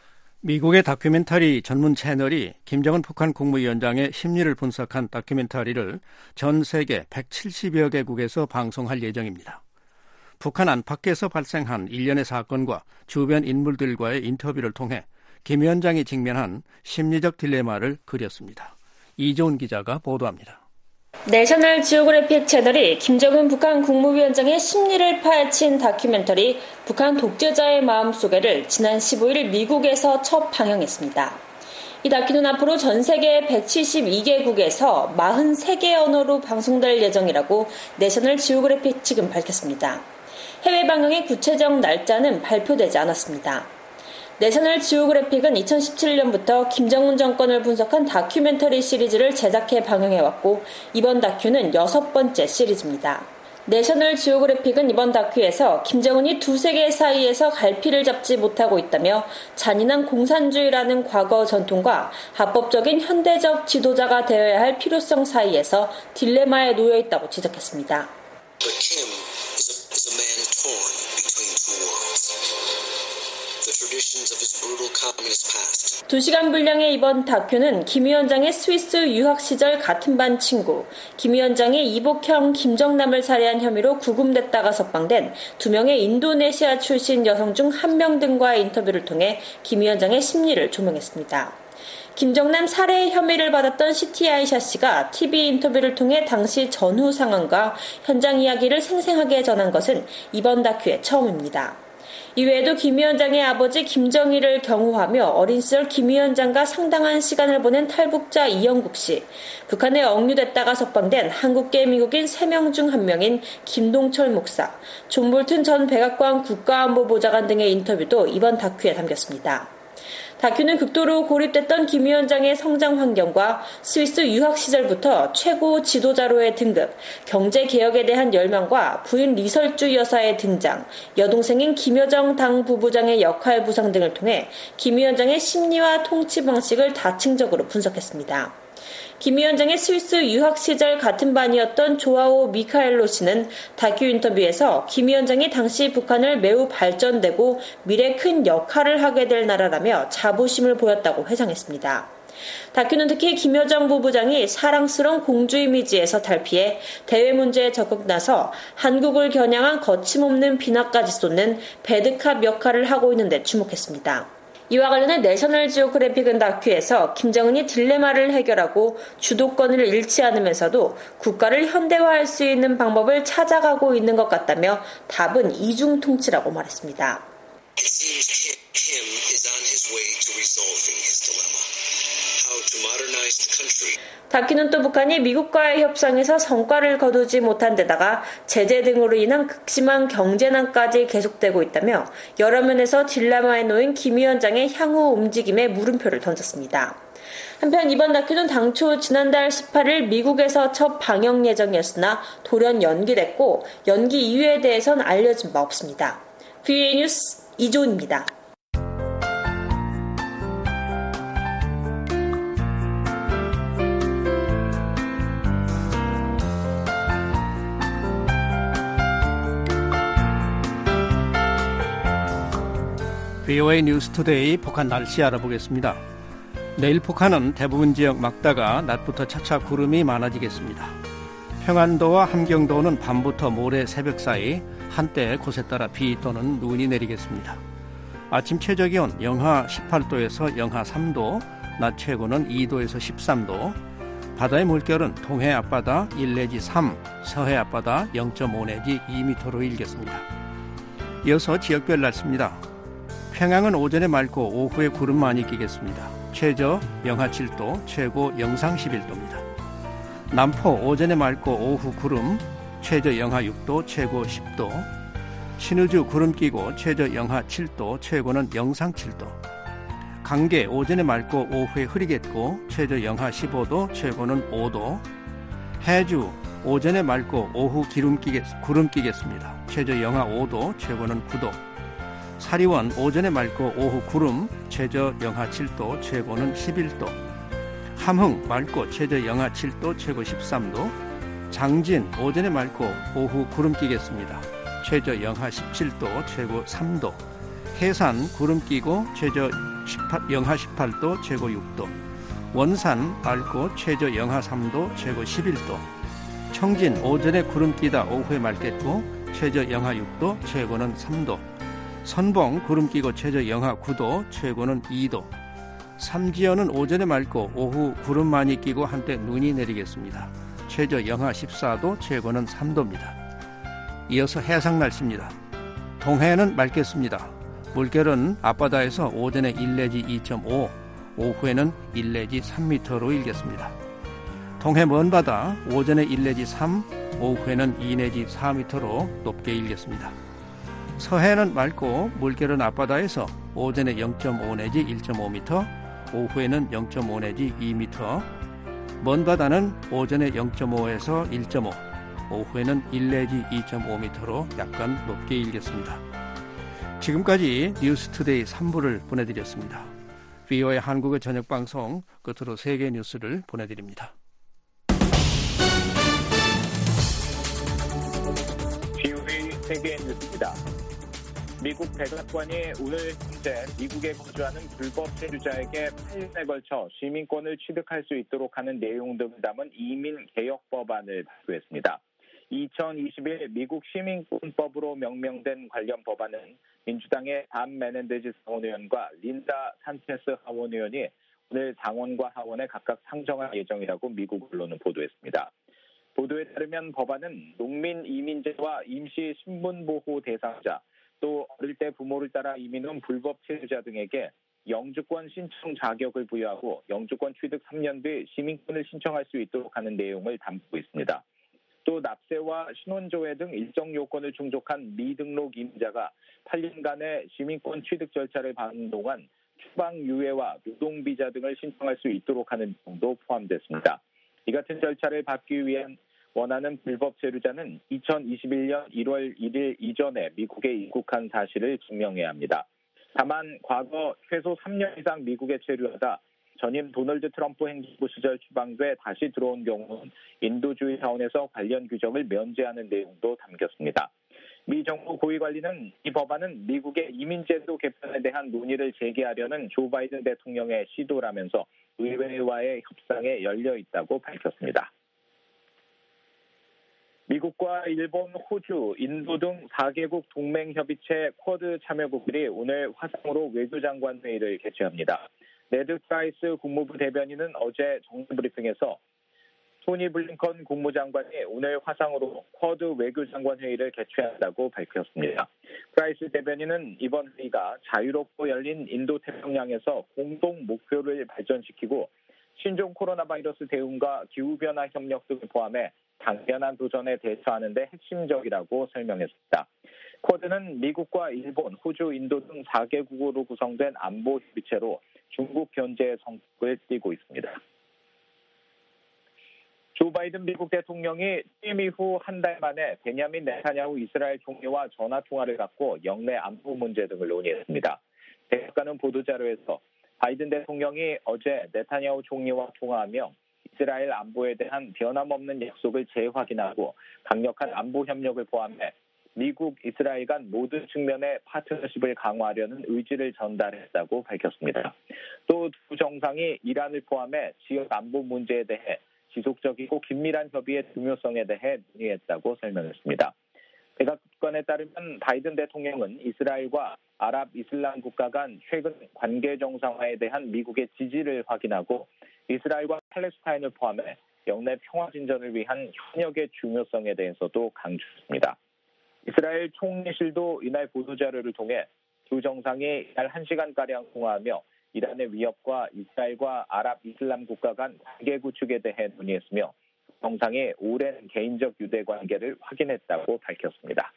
미국의 다큐멘터리 전문 채널이 김정은 북한 국무위원장의 심리를 분석한 다큐멘터리를 전 세계 백칠십여 개국에서 방송할 예정입니다. 북한 안팎에서 발생한 일련의 사건과 주변 인물들과의 인터뷰를 통해 김 위원장이 직면한 심리적 딜레마를 그렸습니다. 이조은 기자가 보도합니다. 내셔널 지오그래픽 채널이 김정은 북한 국무위원장의 심리를 파헤친 다큐멘터리 북한 독재자의 마음속에를 지난 십오일 미국에서 첫 방영했습니다. 이 다큐는 앞으로 전 세계 백칠십이 개국에서 사십삼 개 언어로 방송될 예정이라고 내셔널 지오그래픽 측은 밝혔습니다. 해외 방영의 구체적 날짜는 발표되지 않았습니다. 내셔널 지오그래픽은 이천십칠년부터 김정은 정권을 분석한 다큐멘터리 시리즈를 제작해 방영해왔고 이번 다큐는 여섯 번째 시리즈입니다. 내셔널 지오그래픽은 이번 다큐에서 김정은이 두 세계 사이에서 갈피를 잡지 못하고 있다며 잔인한 공산주의라는 과거 전통과 합법적인 현대적 지도자가 되어야 할 필요성 사이에서 딜레마에 놓여 있다고 지적했습니다. 두 시간 분량의 이번 다큐는 김 위원장의 스위스 유학 시절 같은 반 친구, 김 위원장의 이복형 김정남을 살해한 혐의로 구금됐다가 석방된 두 명의 인도네시아 출신 여성 중 한 명 등과의 인터뷰를 통해 김 위원장의 심리를 조명했습니다. 김정남 살해 혐의를 받았던 시티 아이샤 씨가 티비 인터뷰를 통해 당시 전후 상황과 현장 이야기를 생생하게 전한 것은 이번 다큐의 처음입니다. 이외에도 김 위원장의 아버지 김정일을 경호하며 어린 시절 김 위원장과 상당한 시간을 보낸 탈북자 이영국 씨, 북한에 억류됐다가 석방된 한국계 미국인 세 명 중 한 명인 김동철 목사, 존 볼튼 전 백악관 국가안보보좌관 등의 인터뷰도 이번 다큐에 담겼습니다. 다큐는 극도로 고립됐던 김 위원장의 성장 환경과 스위스 유학 시절부터 최고 지도자로의 등급, 경제개혁에 대한 열망과 부인 리설주 여사의 등장, 여동생인 김여정 당 부부장의 역할 부상 등을 통해 김 위원장의 심리와 통치 방식을 다층적으로 분석했습니다. 김 위원장의 스위스 유학 시절 같은 반이었던 조아오 미카엘로 씨는 다큐 인터뷰에서 김 위원장이 당시 북한을 매우 발전되고 미래 큰 역할을 하게 될 나라라며 자부심을 보였다고 회상했습니다. 다큐는 특히 김여정 부부장이 사랑스러운 공주 이미지에서 탈피해 대외 문제에 적극 나서 한국을 겨냥한 거침없는 비난까지 쏟는 배드캅 역할을 하고 있는 데 주목했습니다. 이와 관련해 내셔널 지오그래픽은 다큐에서 김정은이 딜레마를 해결하고 주도권을 잃지 않으면서도 국가를 현대화할 수 있는 방법을 찾아가고 있는 것 같다며 답은 이중 통치라고 말했습니다. 다큐는 또 북한이 미국과의 협상에서 성과를 거두지 못한 데다가 제재 등으로 인한 극심한 경제난까지 계속되고 있다며 여러 면에서 딜레마에 놓인 김 위원장의 향후 움직임에 물음표를 던졌습니다. 한편 이번 다큐는 당초 지난달 십팔일 미국에서 첫 방영 예정이었으나 돌연 연기됐고 연기 이유에 대해선 알려진 바 없습니다. 브이오에이 뉴스 이조은입니다. 브이오에이 뉴스투데이 북한 날씨 알아보겠습니다. 내일 북한은 대부분 지역 맑다가 낮부터 차차 구름이 많아지겠습니다. 평안도와 함경도는 밤부터 모레 새벽 사이 한때 곳에 따라 비 또는 눈이 내리겠습니다. 아침 최저기온 영하 십팔도에서 영하 삼도, 낮 최고는 이도에서 십삼도, 바다의 물결은 동해 앞바다 일 내지 삼, 서해 앞바다 영 점 오 내지 이 미터로 일겠습니다. 이어서 지역별 날씨입니다. 평양은 오전에 맑고 오후에 구름 많이 끼겠습니다. 최저 영하 칠도, 최고 영상 십일도입니다. 남포 오전에 맑고 오후 구름, 최저 영하 육도, 최고 십도. 신의주 구름 끼고 최저 영하 칠도, 최고는 영상 칠도. 강계 오전에 맑고 오후에 흐리겠고 최저 영하 십오도, 최고는 오도. 해주 오전에 맑고 오후 기름 끼겠, 구름 끼겠습니다. 최저 영하 오도, 최고는 구도. 사리원 오전에 맑고 오후 구름, 최저 영하 칠도, 최고는 십일도. 함흥 맑고 최저 영하 칠도, 최고 십삼도. 장진 오전에 맑고 오후 구름 끼겠습니다. 최저 영하 십칠도, 최고 삼도. 해산 구름 끼고 최저 영하 십팔도, 최고 육도. 원산 맑고 최저 영하 삼도, 최고 십일도. 청진 오전에 구름 끼다 오후에 맑겠고 최저 영하 육도, 최고는 삼도. 선봉 구름 끼고 최저 영하 구도, 최고는 이도. 삼지연은 오전에 맑고 오후 구름 많이 끼고 한때 눈이 내리겠습니다. 최저 영하 십사도, 최고는 삼도입니다. 이어서 해상 날씨입니다. 동해는 맑겠습니다. 물결은 앞바다에서 오전에 일 내지 이 점 오, 오후에는 일 내지 삼 미터로 일겠습니다. 동해 먼바다 오전에 일 내지 삼, 오후에는 이 내지 사 미터로 높게 일겠습니다. 서해는 맑고 물결은 앞바다에서 오전에 영 점 오 내지 일 점 오 미터, 오후에는 영 점 오 내지 이 미터. 먼바다는 오전에 영 점 오에서 일 점 오, 오후에는 일 내지 이 점 오 미터로 약간 높게 일겠습니다. 지금까지 뉴스투데이 삼 부를 보내드렸습니다. 브이오에이 한국의 저녁방송 끝으로 세계 뉴스를 보내드립니다. 브이오에이 세계 뉴스입니다. 미국 백악관이 오늘 현재 미국에 거주하는 불법 체류자에게 팔 년에 걸쳐 시민권을 취득할 수 있도록 하는 내용 등을 담은 이민 개혁 법안을 발표했습니다. 이천이십일 미국 시민권법으로 명명된 관련 법안은 민주당의 단 메넨데즈 상원의원과 린다 산체스 하원의원이 오늘 상원과 하원에 각각 상정할 예정이라고 미국 언론은 보도했습니다. 보도에 따르면 법안은 농민 이민자와 임시 신분보호 대상자, 또 어릴 때 부모를 따라 이민 온 불법 체류자 등에게 영주권 신청 자격을 부여하고 영주권 취득 삼 년 뒤 시민권을 신청할 수 있도록 하는 내용을 담고 있습니다. 또 납세와 신원조회 등 일정 요건을 충족한 미등록 이민자가 팔 년간의 시민권 취득 절차를 밟는 동안 추방유예와 노동비자 등을 신청할 수 있도록 하는 내용도 포함됐습니다. 이 같은 절차를 밟기 위한 원하는 불법 체류자는 이천이십일 년 일월 일일 이전에 미국에 입국한 사실을 증명해야 합니다. 다만 과거 최소 삼 년 이상 미국에 체류하다 전임 도널드 트럼프 행정부 시절 추방돼 다시 들어온 경우는 인도주의 차원에서 관련 규정을 면제하는 내용도 담겼습니다. 미 정부 고위관리는 이 법안은 미국의 이민제도 개편에 대한 논의를 재개하려는 조 바이든 대통령의 시도라면서 의회와의 협상에 열려 있다고 밝혔습니다. 미국과 일본, 호주, 인도 등 사 개국 동맹협의체 쿼드 참여국들이 오늘 화상으로 외교장관 회의를 개최합니다. 네드 프라이스 국무부 대변인은 어제 정례 브리핑에서 토니 블링컨 국무장관이 오늘 화상으로 쿼드 외교장관 회의를 개최한다고 밝혔습니다. 프라이스 대변인은 이번 회의가 자유롭고 열린 인도태평양에서 공동 목표를 발전시키고 신종 코로나 바이러스 대응과 기후변화 협력 등을 포함해 당면한 도전에 대처하는 데 핵심적이라고 설명했습니다. 쿼드는 미국과 일본, 호주, 인도 등 사 개국으로 구성된 안보 협의체로 중국 견제의 성격을 띠고 있습니다. 조 바이든 미국 대통령이 취임 이후 한 달 만에 베냐민 네타냐후 이스라엘 총리와 전화통화를 갖고 영내 안보 문제 등을 논의했습니다. 대학가는 보도자료에서 바이든 대통령이 어제 네타냐후 총리와 통화하며 이스라엘 안보에 대한 변함없는 약속을 재확인하고 강력한 안보 협력을 포함해 미국, 이스라엘 간 모든 측면의 파트너십을 강화하려는 의지를 전달했다고 밝혔습니다. 또 두 정상이 이란을 포함해 지역 안보 문제에 대해 지속적이고 긴밀한 협의의 중요성에 대해 논의했다고 설명했습니다. 백악관에 따르면 바이든 대통령은 이스라엘과 아랍 이슬람 국가 간 최근 관계 정상화에 대한 미국의 지지를 확인하고 이스라엘과 팔레스타인을 포함해 영내 평화 진전을 위한 협력의 중요성에 대해서도 강조했습니다. 이스라엘 총리실도 이날 보도자료를 통해 두 정상이 이날 한 시간가량 통화하며 이란의 위협과 이스라엘과 아랍 이슬람 국가 간 관계 구축에 대해 논의했으며 정상이 오랜 개인적 유대 관계를 확인했다고 밝혔습니다.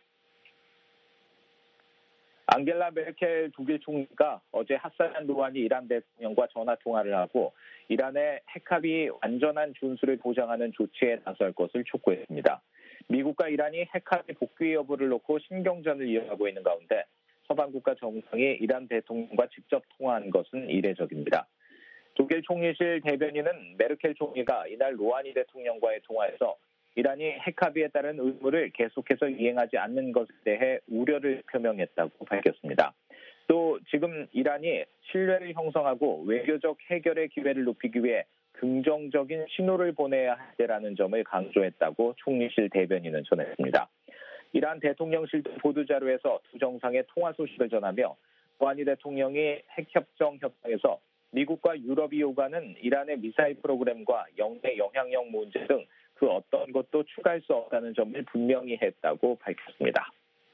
앙겔라 메르켈 독일 총리가 어제 하산 루하니 이란 대통령과 전화통화를 하고 이란의 핵합의 완전한 준수를 보장하는 조치에 나설 것을 촉구했습니다. 미국과 이란이 핵합의 복귀 여부를 놓고 신경전을 이어가고 있는 가운데 서방 국가 정상이 이란 대통령과 직접 통화한 것은 이례적입니다. 독일 총리실 대변인은 메르켈 총리가 이날 루하니 대통령과의 통화에서 이란이 핵합의에 따른 의무를 계속해서 이행하지 않는 것에 대해 우려를 표명했다고 밝혔습니다. 또 지금 이란이 신뢰를 형성하고 외교적 해결의 기회를 높이기 위해 긍정적인 신호를 보내야 할 때라는 점을 강조했다고 총리실 대변인은 전했습니다. 이란 대통령실 보도자료에서 두 정상의 통화 소식을 전하며 루하니 대통령이 핵협정 협상에서 미국과 유럽이 요구하는 이란의 미사일 프로그램과 영내 영향력 문제 등 그 어떤 것도 추가할 수 없다는 점을 분명히 했다고 밝혔습니다.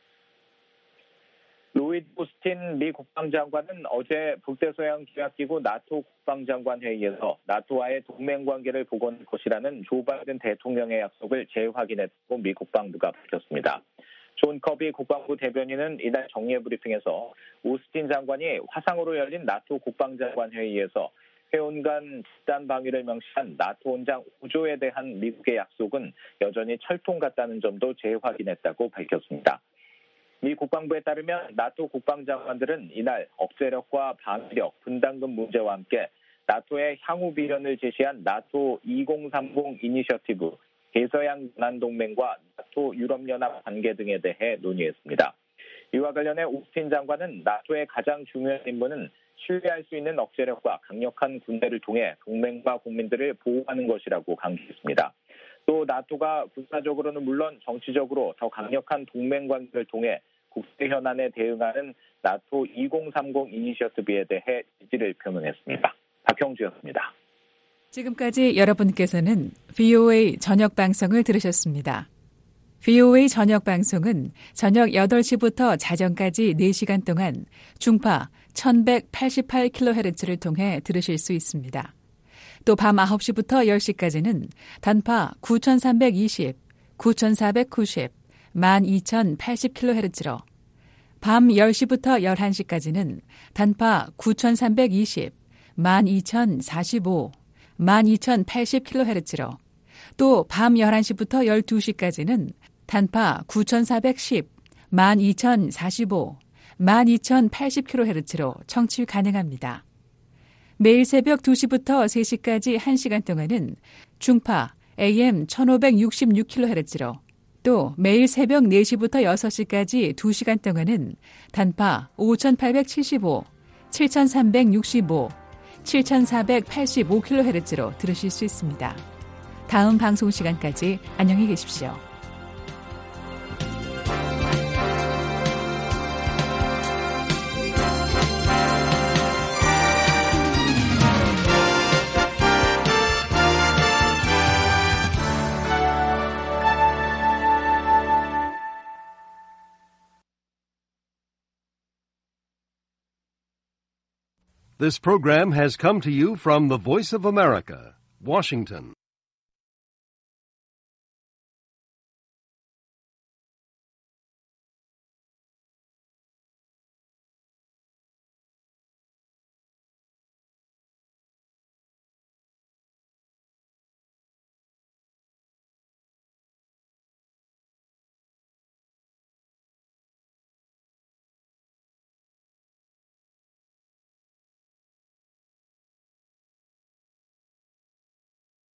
로이드 오스틴 미 국방장관은 어제 북대서양 조약기구 나토 국방장관 회의에서 나토와의 동맹관계를 복원할 것이라는 조 바이든 대통령의 약속을 재확인했다고 미 국방부가 밝혔습니다. 존 커비 국방부 대변인은 이날 정례 브리핑에서 오스틴 장관이 화상으로 열린 나토 국방장관 회의에서 회원 간 집단 방위를 명시한 나토 원장 오 조에 대한 미국의 약속은 여전히 철통 같다는 점도 재확인했다고 밝혔습니다. 미 국방부에 따르면 나토 국방장관들은 이날 억제력과 방위력, 분담금 문제와 함께 나토의 향후 비전을 제시한 나토 이공삼공 이니셔티브, 대서양 연안동맹과 나토 유럽연합 관계 등에 대해 논의했습니다. 이와 관련해 오스틴 장관은 나토의 가장 중요한 임무는 신뢰할 수 있는 억제력과 강력한 군대를 통해 동맹과 국민들을 보호하는 것이라고 강조했습니다. 또 나토가 군사적으로는 물론 정치적으로 더 강력한 동맹 관계를 통해 국제 현안에 대응하는 나토 이공삼공 이니셔티브에 대해 지지를 표명했습니다. 박형주였습니다. 지금까지 여러분께서는 브이오에이 저녁 방송을 들으셨습니다. 브이오에이 저녁 방송은 저녁 여덟 시부터 자정까지 네 시간 동안 중파 천백팔십팔 킬로헤르츠를 통해 들으실 수 있습니다. 또 밤 아홉 시부터 열 시까지는 단파 구천삼백이십, 구천사백구십, 만 이천팔십 킬로헤르츠로 밤 열 시부터 열한 시까지는 단파 구천삼백이십, 만 이천사십오, 만 이천팔십 킬로헤르츠로 또 밤 열한 시부터 열두 시까지는 단파 구천사백십, 만 이천사십오, 만 이천팔십 킬로헤르츠로 청취 가능합니다. 매일 새벽 두 시부터 세 시까지 한 시간 동안은 중파 에이엠 천오백육십육 킬로헤르츠로 또 매일 새벽 네 시부터 여섯 시까지 두 시간 동안은 단파 오천팔백칠십오, 칠천삼백육십오, 칠천사백팔십오 킬로헤르츠로 들으실 수 있습니다. 다음 방송 시간까지 안녕히 계십시오. This program has come to you from the Voice of America, Washington.